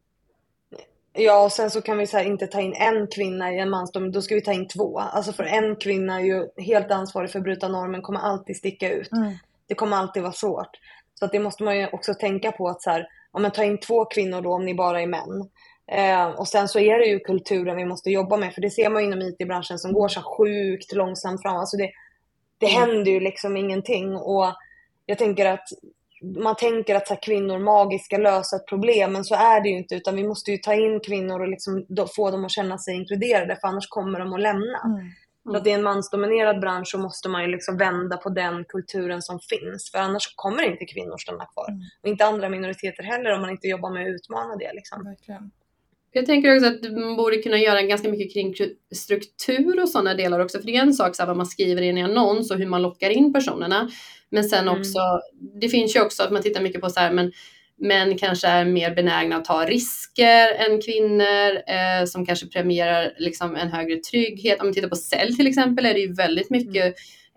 C: Ja, och sen så kan vi så här inte ta in en kvinna i en mansdom, då ska vi ta in två. Alltså för en kvinna är ju helt ansvarig för att bryta normen, kommer alltid sticka ut. Mm. Det kommer alltid vara svårt. Så att det måste man ju också tänka på att så här, om man tar in två kvinnor då, om ni bara är män. Eh, och sen så är det ju kulturen vi måste jobba med, för det ser man ju inom I T-branschen som går så sjukt långsamt fram. Alltså det, det mm. händer ju liksom ingenting, och jag tänker att man tänker att så här, kvinnor magiskt ska lösa ett problem, men så är det ju inte, utan vi måste ju ta in kvinnor och liksom då, få dem att känna sig inkluderade, för annars kommer de att lämna. Mm. Mm. Så att i en mansdominerad bransch så måste man ju liksom vända på den kulturen som finns, för annars kommer inte kvinnor stanna kvar. Mm. Och inte andra minoriteter heller, om man inte jobbar med att utmana det. Liksom.
A: Verkligen.
B: Jag tänker också att man borde kunna göra ganska mycket kring struktur och sådana delar också. För det är en sak så här, vad man skriver in i en annons och hur man lockar in personerna. Men sen också, mm. det finns ju också att man tittar mycket på så här, men män kanske är mer benägna att ta risker än kvinnor, eh, som kanske premierar liksom en högre trygghet. Om man tittar på sälj till exempel, är det ju väldigt mycket,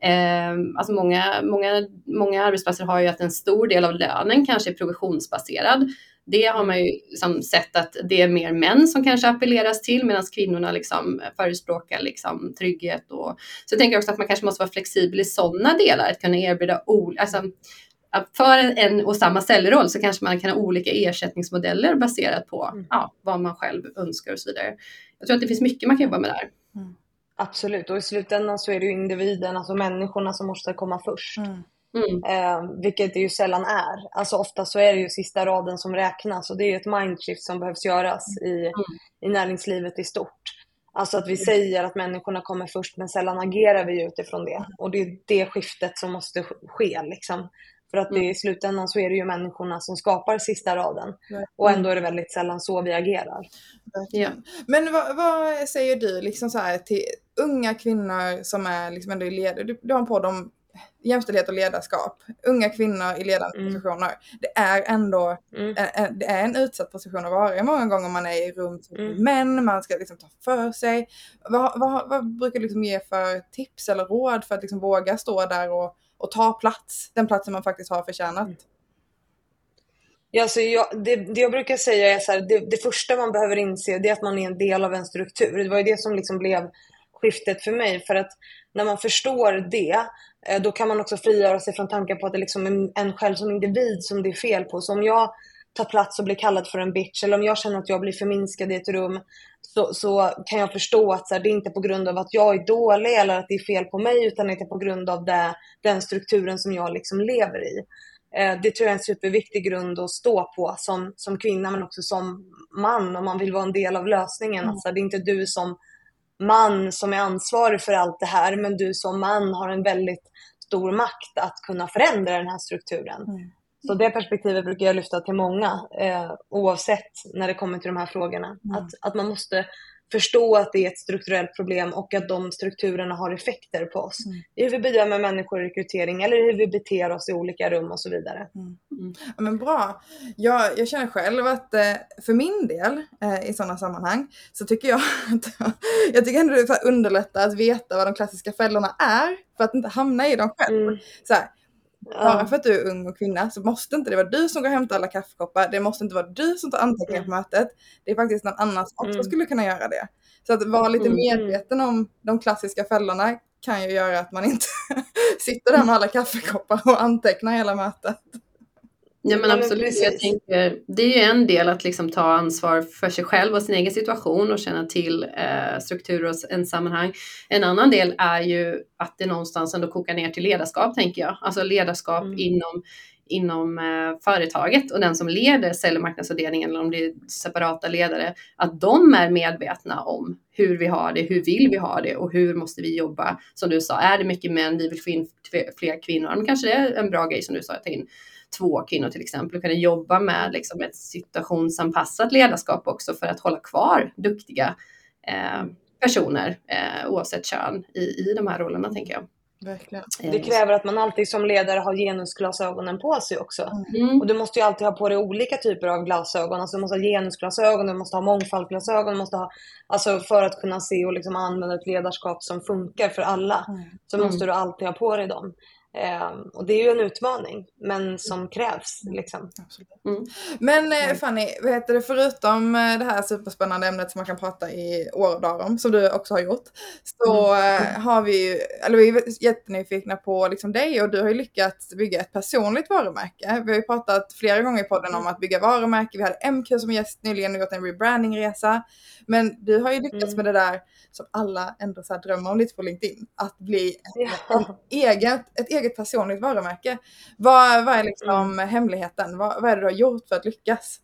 B: mm. eh, alltså många, många, många arbetsplatser har ju att en stor del av lönen kanske är provisionsbaserad. Det har man ju liksom sett att det är mer män som kanske appelleras till, medan kvinnorna liksom förespråkar liksom trygghet. Och, så jag tänker också att man kanske måste vara flexibel i sådana delar, att kunna erbjuda ol- alltså, för en och samma säljroll så kanske man kan ha olika ersättningsmodeller baserat på mm. ja, vad man själv önskar och så vidare. Jag tror att det finns mycket man kan jobba med där.
C: Mm. Absolut, och i slutändan så är det ju individen, alltså människorna som måste komma först. Mm. Mm. Eh, vilket det ju sällan är. Alltså ofta så är det ju sista raden som räknas, och det är ju ett mindshift som behövs göras i, mm. i näringslivet i stort. Alltså att vi mm. säger att människorna kommer först, men sällan agerar vi utifrån det. Mm. Och det är det skiftet som måste ske liksom. För att det, i slutändan så är det ju människorna som skapar sista raden. Mm. Och ändå är det väldigt sällan så vi agerar.
A: Ja. Men vad, vad säger du liksom så här till unga kvinnor som är liksom ändå i ledare? Du, du har en podd om jämställdhet och ledarskap. Unga kvinnor i ledande mm. positioner. Det är ändå mm. en, det är en utsatt position att vara i många gånger. Man är i rum som mm. män, man ska liksom ta för sig. Vad, vad, vad brukar du liksom ge för tips eller råd för att liksom våga stå där och, och ta plats? Den platsen man faktiskt har förtjänat. Mm.
C: Ja, alltså jag, det, det jag brukar säga är så här, det, det första man behöver inse, det är att man är en del av en struktur. Det var ju det som liksom blev skiftet för mig, för att när man förstår det, då kan man också frigöra sig från tanken på att det liksom är en själv som individ som det är fel på. Så om jag tar plats och blir kallad för en bitch, eller om jag känner att jag blir förminskad i ett rum, så, så kan jag förstå att så här, det är inte på grund av att jag är dålig eller att det är fel på mig, utan det är på grund av det, den strukturen som jag liksom lever i. Eh, det tror jag är en superviktig grund att stå på som, som kvinna, men också som man, om man vill vara en del av lösningen. Mm. Alltså, det är inte du som man som är ansvarig för allt det här, men du som man har en väldigt stor makt att kunna förändra den här strukturen. Mm. Så det perspektivet brukar jag lyfta till många, eh, oavsett när det kommer till de här frågorna. Mm. Att, att man måste förstå att det är ett strukturellt problem och att de strukturerna har effekter på oss. Mm. Hur vi bedömer människor i rekrytering eller hur vi beter oss i olika rum och så vidare.
A: Mm. Mm. Ja, men bra. Jag, jag känner själv att eh, för min del eh, i sådana sammanhang så tycker jag att jag tycker ändå det är underlättat att veta vad de klassiska fällorna är för att inte hamna i dem själv. Mm. Så här, bara för att du är ung och kvinna så måste inte det vara du som går och hämtar alla kaffekoppar. Det måste inte vara du som tar anteckningar på mötet. Det är faktiskt någon annan som också mm. skulle kunna göra det. Så att vara lite medveten om de klassiska fällorna kan ju göra att man inte sitter där med alla kaffekoppar och antecknar hela mötet.
B: Ja, men absolut. Jag tänker, det är ju en del att liksom ta ansvar för sig själv och sin egen situation och känna till eh, strukturer och en sammanhang. En annan del är ju att det någonstans ändå kokar ner till ledarskap, tänker jag. Alltså ledarskap mm. inom, inom eh, företaget och den som leder sälj- och marknadsavdelningen, eller om det är separata ledare, att de är medvetna om hur vi har det, hur vill vi ha det och hur måste vi jobba. Som du sa, är det mycket män, vi vill få in fler kvinnor, men kanske det är en bra grej som du sa, att ta in två kvinnor till exempel och kunna jobba med liksom ett situationsanpassat ledarskap också för att hålla kvar duktiga eh, personer eh, oavsett kön i, i de här rollerna, tänker jag.
A: Verkligen.
C: Det kräver att man alltid som ledare har genusglasögonen på sig också. Mm. Och du måste ju alltid ha på dig olika typer av glasögon. Alltså du måste ha genusglasögon, du måste ha mångfaldglasögon, du måste ha, alltså för att kunna se och liksom använda ett ledarskap som funkar för alla. Mm. Så måste mm. du alltid ha på dig dem. Um, och det är ju en utmaning, men som krävs liksom.
A: Mm. Men eh, Fanny, vad heter det, förutom det här superspännande ämnet som man kan prata i år och dagar om, som du också har gjort, så mm. eh, har vi ju, eller vi är jättenyfikna på liksom dig, och du har ju lyckats bygga ett personligt varumärke. Vi har ju pratat flera gånger i podden om att bygga varumärke. Vi hade M Q som gäst nyligen och gjort en rebrandingresa. Men du har ju lyckats mm. med det där som alla ändå så här drömmer om lite på LinkedIn, att bli ja. en eget, ett eget personligt varumärke. Vad, vad är liksom mm. hemligheten? Vad, vad är det du har gjort för att lyckas?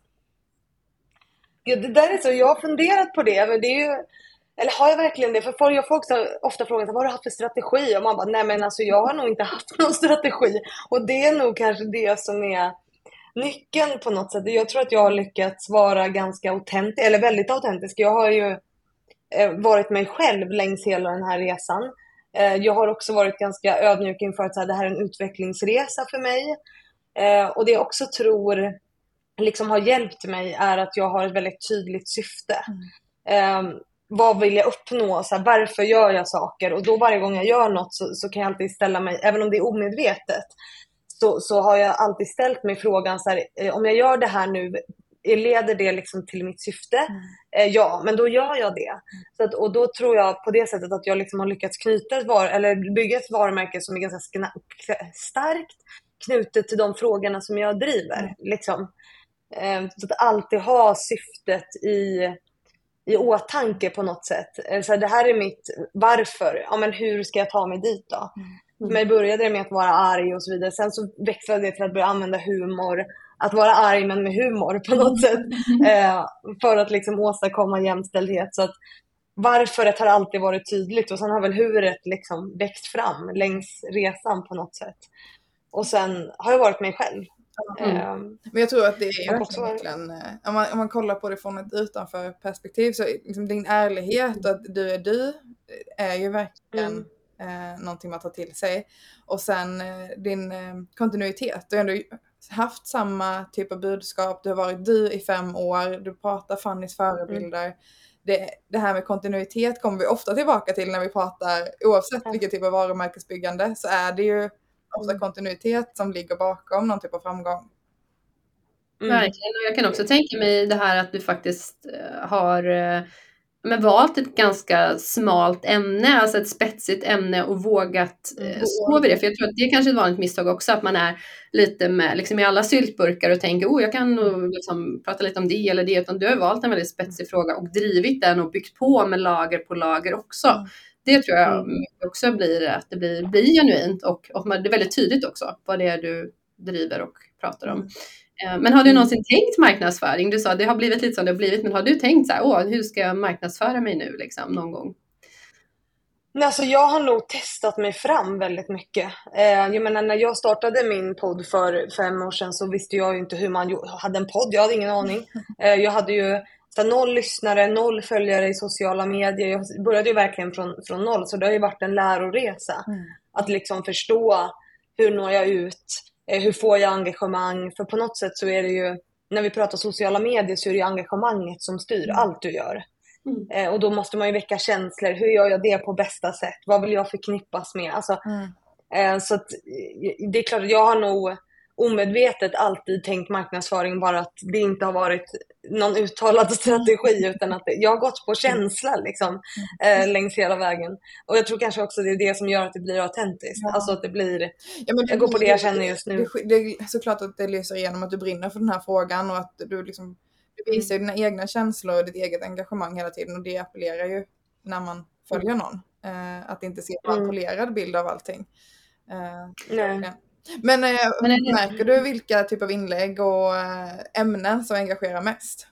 C: Ja, det där är så, jag har funderat på det, men det är ju, eller har jag verkligen det? För folk, jag får också ofta frågan, vad har du haft för strategi? Och man bara, nej men alltså jag har nog inte haft någon strategi. Och det är nog kanske det som är nyckeln på något sätt. Jag tror att jag har lyckats vara ganska autentisk, eller väldigt autentisk. Jag har ju varit mig själv längs hela den här resan. Jag har också varit ganska ödmjuk inför att det här är en utvecklingsresa för mig. Och det jag också tror liksom har hjälpt mig är att jag har ett väldigt tydligt syfte. Mm. Vad vill jag uppnå? Så här, varför gör jag saker? Och då varje gång jag gör något så, så kan jag alltid ställa mig, även om det är omedvetet, så, så har jag alltid ställt mig frågan så här, om jag gör det här nu, leder det liksom till mitt syfte? Mm. Eh, ja, men då gör jag det. Mm. Så att, och då tror jag på det sättet att jag liksom har lyckats knyta ett var, eller bygga ett varumärke som är ganska skna- starkt knutet till de frågorna som jag driver. Mm. Liksom. Eh, så att alltid ha syftet i, i åtanke på något sätt. Eh, så det här är mitt varför. Ja, men hur ska jag ta mig dit då? Mm. För mig började det med att vara arg och så vidare. Sen så växlade det till att börja använda humor. Att vara arg men med humor på något sätt. Eh, för att liksom åstadkomma jämställdhet. Så att varför har alltid varit tydligt. Och sen har väl huret liksom växt fram längs resan på något sätt. Och sen har jag varit mig själv.
A: Mm. Eh, men jag tror att det är verkligen, om man, om man kollar på det från ett utanför perspektiv, så liksom din ärlighet och att du är du är ju verkligen... Mm. Eh, någonting man tar till sig. Och sen eh, din eh, kontinuitet. Du har ändå haft samma typ av budskap. Du har varit du i fem år. Du pratar Fannys förebilder. Mm. Det, det här med kontinuitet kommer vi ofta tillbaka till när vi pratar, oavsett vilken typ av varumärkesbyggande, så är det ju ofta mm. kontinuitet som ligger bakom någon typ av framgång.
B: Mm. Verkligen. Och jag kan också tänka mig det här att du faktiskt uh, har uh, men valt ett ganska smalt ämne, alltså ett spetsigt ämne, och vågat eh, stå vid det. För jag tror att det är kanske ett vanligt misstag också, att man är lite med liksom i alla syltburkar och tänker, oh jag kan nog liksom prata lite om det eller det, utan du har valt en väldigt spetsig fråga och drivit den och byggt på med lager på lager också. Mm. Det tror jag också blir att det blir, blir genuint och, och det är väldigt tydligt också vad det är du driver och pratar om.
A: Mm.
B: Eh, men har du någonsin tänkt marknadsföring? Du sa det har blivit lite som det har blivit, men har du tänkt så här, åh, hur ska jag marknadsföra mig nu liksom någon gång?
C: Nej, alltså jag har nog testat mig fram väldigt mycket. Eh, jag menar, när jag startade min podd för fem år sedan så visste jag ju inte hur man jo- hade en podd. Jag hade ingen aning. Eh, jag hade ju så noll lyssnare, noll följare i sociala medier. Jag började ju verkligen från, från noll, så det har ju varit en läroresa.
A: Mm.
C: Att liksom förstå, hur når jag ut? Eh, hur får jag engagemang? För på något sätt så är det ju, när vi pratar sociala medier så är det ju engagemanget som styr
A: Mm.
C: allt du gör.
B: Mm.
C: Eh, och då måste man ju väcka känslor. Hur gör jag det på bästa sätt? Vad vill jag förknippas med? Alltså,
A: Mm.
C: eh, så att, eh, det är klart att jag har nog omedvetet alltid tänkt marknadsföring, bara att det inte har varit någon uttalad strategi, utan att det, jag har gått på känsla liksom, eh, längs hela vägen. Och jag tror kanske också det är det som gör att det blir autentiskt.
A: Ja.
C: Alltså att det blir,
A: Ja, men
C: jag går på det jag känner just nu.
A: Det, det är såklart att det lyser igenom att du brinner för den här frågan och att du liksom du visar dina egna känslor och ditt eget engagemang hela tiden, och det appellerar ju när man följer någon. Eh, att inte se en
C: Mm.
A: polerad bild av allting. Eh,
C: Nej.
A: ja. Men, eh,
B: Men är det-
A: märker du vilka typ av inlägg och eh, ämnen som engagerar mest?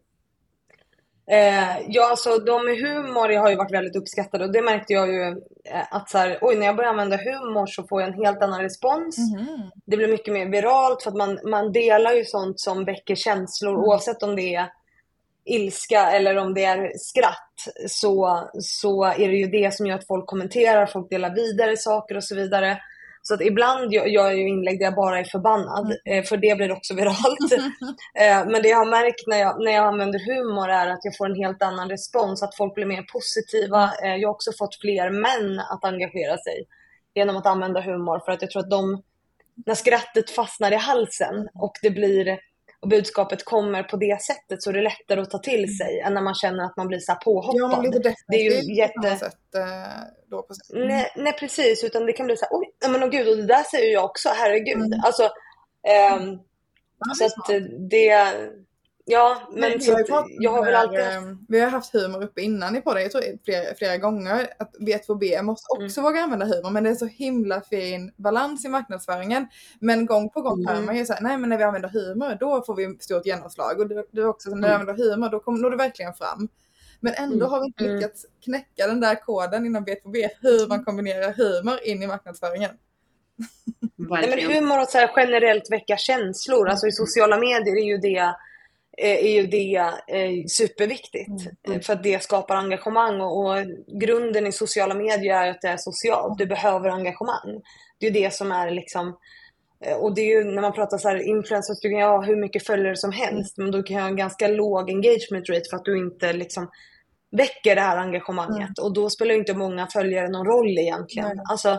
C: Eh, ja, alltså de med humor har ju varit väldigt uppskattade, och det märkte jag ju eh, att så här, oj, när jag börjar använda humor så får jag en helt annan respons.
A: Mhm.
C: Det blir mycket mer viralt för att man, man delar ju sånt som väcker känslor,
A: Mm.
C: oavsett om det är ilska eller om det är skratt, så, så är det ju det som gör att folk kommenterar, folk delar vidare saker och så vidare. Så att ibland gör jag ju inlägg där jag bara är förbannad, eh, för det blir också viralt. eh, men det jag har märkt när jag, när jag använder humor är att jag får en helt annan respons, att folk blir mer positiva. Eh, jag har också fått fler män att engagera sig genom att använda humor, för att jag tror att de, när skrattet fastnar i halsen och det blir, och budskapet kommer på det sättet, så är det lättare att ta till sig än när man känner att man blir så här påhoppad.
A: Ja, man blir lite
C: Det är ju
A: definitivt
C: jätte-
A: på samma sätt eh, då på sätt. Mm.
C: Nej, nej precis, utan det kan bli så här, oj, nej, men åh gud, och det där säger jag också, herregud.
A: Mm.
C: Alltså, ehm,
A: Ja,
C: så
A: det är
C: att
A: smart.
C: det, ja,
A: Men
C: men
A: vi
C: så
A: har ju
C: att,
A: pratat
C: jag har väl
A: om
C: alltid
A: det
C: haft,
A: här, eh, vi har haft humor uppe innan i podden, jag tror flera, flera gånger, att V två B måste också våga använda humor, men det är så himla fin balans i marknadsföringen. Men gång på gång hör
C: Mm.
A: man ju såhär, nej men när vi använder humor då får vi stort genomslag, och du, du också, när du
B: Mm.
A: använder humor då kommer når du verkligen fram. Men ändå
B: Mm.
A: har vi inte
C: Mm.
A: lyckats knäcka den där koden inom V två B, hur man kombinerar humor in i marknadsföringen.
C: nej, men
B: Verkligen.
C: humor och så här generellt väcka känslor, alltså i sociala medier är ju det, eh, är ju det eh, superviktigt.
B: Mm.
C: Eh, för att det skapar engagemang, och, och grunden i sociala medier är att det är socialt, du behöver engagemang. Det är ju det som är liksom, eh, och det är ju när man pratar så här influencers, du kan ju ha hur mycket följare som helst, men du kan ha en ganska låg engagement rate för att du inte liksom väcker det här engagemanget, och då spelar ju inte många följare någon roll egentligen.
A: Nej.
C: Alltså,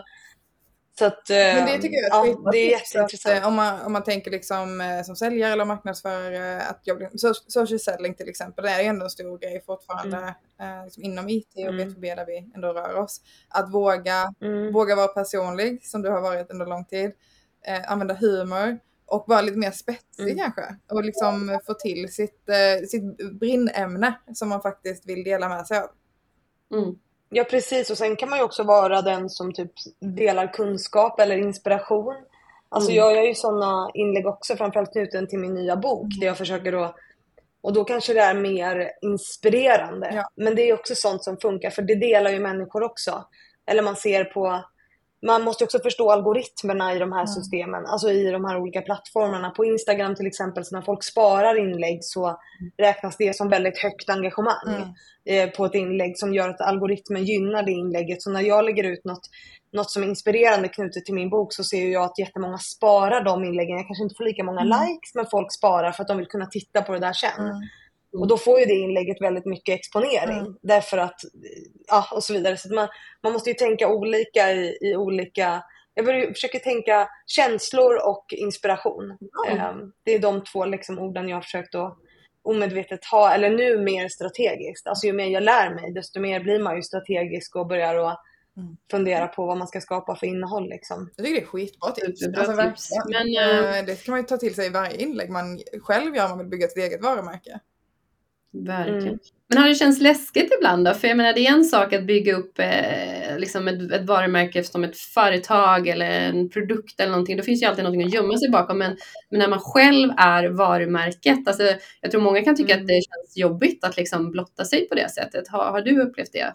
C: så att,
A: Men det tycker jag är ett
C: ja,
A: skitbra
C: det är
A: tips,
C: jätteintressant.
A: att, eh, om, man, om man tänker liksom, eh, som säljare eller marknadsförare, att jobba, so- social selling till exempel, det är ju ändå en stor grej fortfarande eh, liksom inom I T och
C: Mm.
A: V två B där vi ändå rör oss. Att våga,
C: Mm.
A: våga vara personlig, som du har varit under lång tid, eh, använda humor och vara lite mer spetsig
C: Mm.
A: kanske, och liksom få till sitt, eh, sitt brinnämne som man faktiskt vill dela med sig av.
B: Mm.
C: Ja, precis. Och sen kan man ju också vara den som typ delar kunskap eller inspiration. Alltså
B: Mm.
C: jag gör ju sådana inlägg också, framförallt knuten till min nya bok,
A: Mm.
C: där jag försöker då, och då kanske det är mer inspirerande.
A: Ja.
C: Men det är också sånt som funkar, för det delar ju människor också. Eller man ser på, man måste också förstå algoritmerna i de här
A: Mm.
C: systemen, alltså i de här olika plattformarna. På Instagram till exempel, så när folk sparar inlägg så räknas det som väldigt högt engagemang
A: Mm.
C: eh, på ett inlägg, som gör att algoritmen gynnar det inlägget. Så när jag lägger ut något, något som är inspirerande knutet till min bok, så ser jag att jättemånga sparar de inläggen. Jag kanske inte får lika många
A: Mm.
C: likes, men folk sparar för att de vill kunna titta på det där sen.
A: Mm.
C: Och då får ju det inlägget väldigt mycket exponering.
A: Mm.
C: Därför att, ja, och så vidare. Så att man, man måste ju tänka olika i, i olika, jag börjar, försöker tänka känslor och inspiration.
A: Mm.
C: Um, det är de två liksom orden jag har försökt att omedvetet ha, eller nu mer strategiskt. Alltså ju mer jag lär mig, desto mer blir man ju strategisk och börjar att
A: Mm.
C: fundera på vad man ska skapa för innehåll liksom.
A: Jag tycker det är skitbra tips.
B: Superbra
A: Alltså,
B: tips.
A: verkligen.
B: Men,
A: Eh, det kan man ju ta till sig i varje inlägg man själv gör om man vill bygga ett eget varumärke.
B: Verkligen.
C: Mm.
B: Men har det känts läskigt ibland då? För jag menar, det är en sak att bygga upp eh, liksom ett, ett varumärke som ett företag eller en produkt eller någonting. Då finns ju alltid någonting att gömma sig bakom. Men, men när man själv är varumärket, alltså, jag tror många kan tycka mm. att det känns jobbigt att liksom blotta sig på det sättet. Har, har du upplevt det?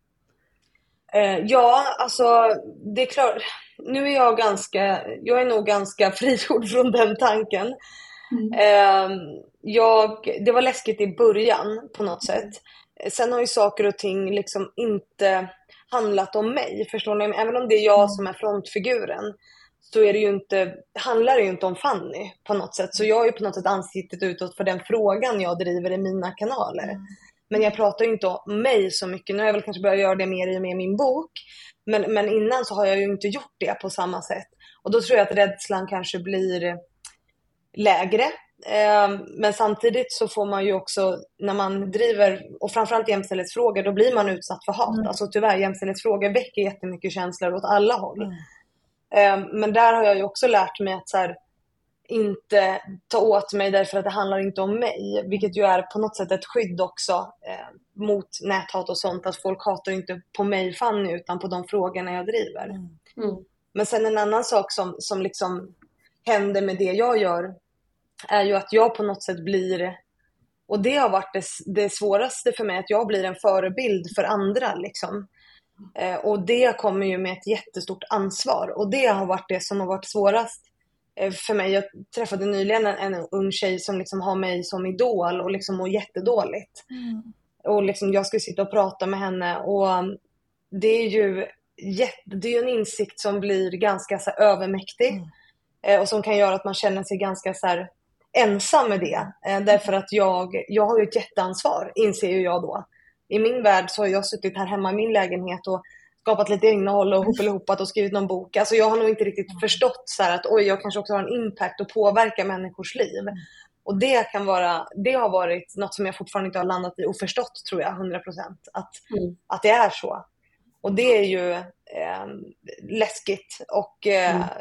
C: Eh, ja, alltså det är klart. Nu är jag ganska, jag är nog ganska frigjord från den tanken. Mm. Eh, jag, det var läskigt i början på något sätt. Sen har ju saker och ting liksom inte handlat om mig, förstår ni? Även om det är jag som är frontfiguren, så är det ju inte, handlar det ju inte om Fanny på något sätt. Så jag är ju på något sätt ansiktet utåt för den frågan jag driver i mina kanaler. Mm. Men jag pratar ju inte om mig så mycket. Nu har jag väl kanske börjat göra det mer i och med min bok. Men, men innan så har jag ju inte gjort det på samma sätt. Och då tror jag att rädslan kanske blir lägre. Eh, men samtidigt så får man ju också, när man driver, och framförallt jämställdhetsfrågor, då blir man utsatt för hat. Mm. Alltså tyvärr, jämställdhetsfrågor väcker jättemycket känslor åt alla håll. Mm. Eh, men där har jag ju också lärt mig att så här, inte ta åt mig därför att det handlar inte om mig. Vilket ju är på något sätt ett skydd också eh, mot näthat och sånt. Att folk hatar inte på mig, Fanny, utan på de frågorna jag driver. Mm. Mm. Men sen en annan sak som, som liksom händer med det jag gör är ju att jag på något sätt blir, och det har varit det, det svåraste för mig, att jag blir en förebild för andra liksom. Eh, och det kommer ju med ett jättestort ansvar, och det har varit det som har varit svårast eh, för mig. Jag träffade nyligen en, en ung tjej som liksom har mig som idol och liksom mår jättedåligt. Mm. Och liksom jag skulle sitta och prata med henne, och det är ju det är ju en insikt som blir ganska så här övermäktig. Mm. eh, och som kan göra att man känner sig ganska så här ensam med det. Eh, därför att jag, jag har ju ett jätteansvar, inser ju jag då. I min värld så har jag suttit här hemma i min lägenhet och skapat lite innehåll och hoppat och skrivit någon bok. Alltså jag har nog inte riktigt förstått så här att oj, jag kanske också har en impact och påverkar människors liv. Och det kan vara, det har varit något som jag fortfarande inte har landat i och förstått, tror jag, hundra procent. Att, mm. att det är så. Och det är ju eh, läskigt och, eh, mm.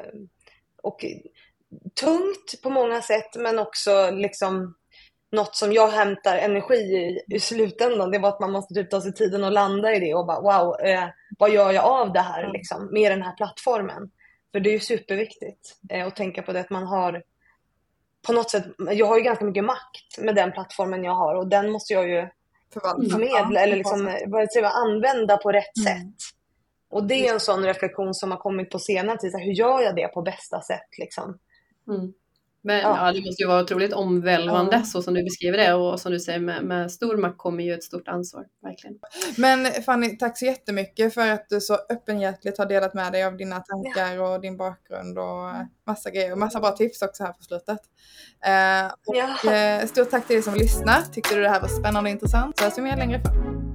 C: och tungt på många sätt, men också liksom något som jag hämtar energi i, i slutändan. Det var att man måste typ ta sig tiden och landa i det och bara wow, eh, vad gör jag av det här liksom, med den här plattformen? För det är ju superviktigt eh, att tänka på det, att man har på något sätt, jag har ju ganska mycket makt med den plattformen jag har, och den måste jag ju förmedla eller liksom, vad säger, använda på rätt mm. sätt. Och det är en sån reflektion som har kommit på senare tid. Hur gör jag det på bästa sätt liksom?
B: Mm. Men ja. ja, det måste ju vara otroligt omvälvande ja. så som du beskriver det, och som du säger, med, med stor makt kommer ju ett stort ansvar, verkligen.
A: Men Fanny, tack så jättemycket för att du så öppenhjärtligt har delat med dig av dina tankar ja. och din bakgrund och massa grejer och massa bra tips också här på slutet. Eh, och ja. eh, stort tack till dig som lyssnar. Tyckte du det här var spännande och intressant, så hörs vi med längre fram.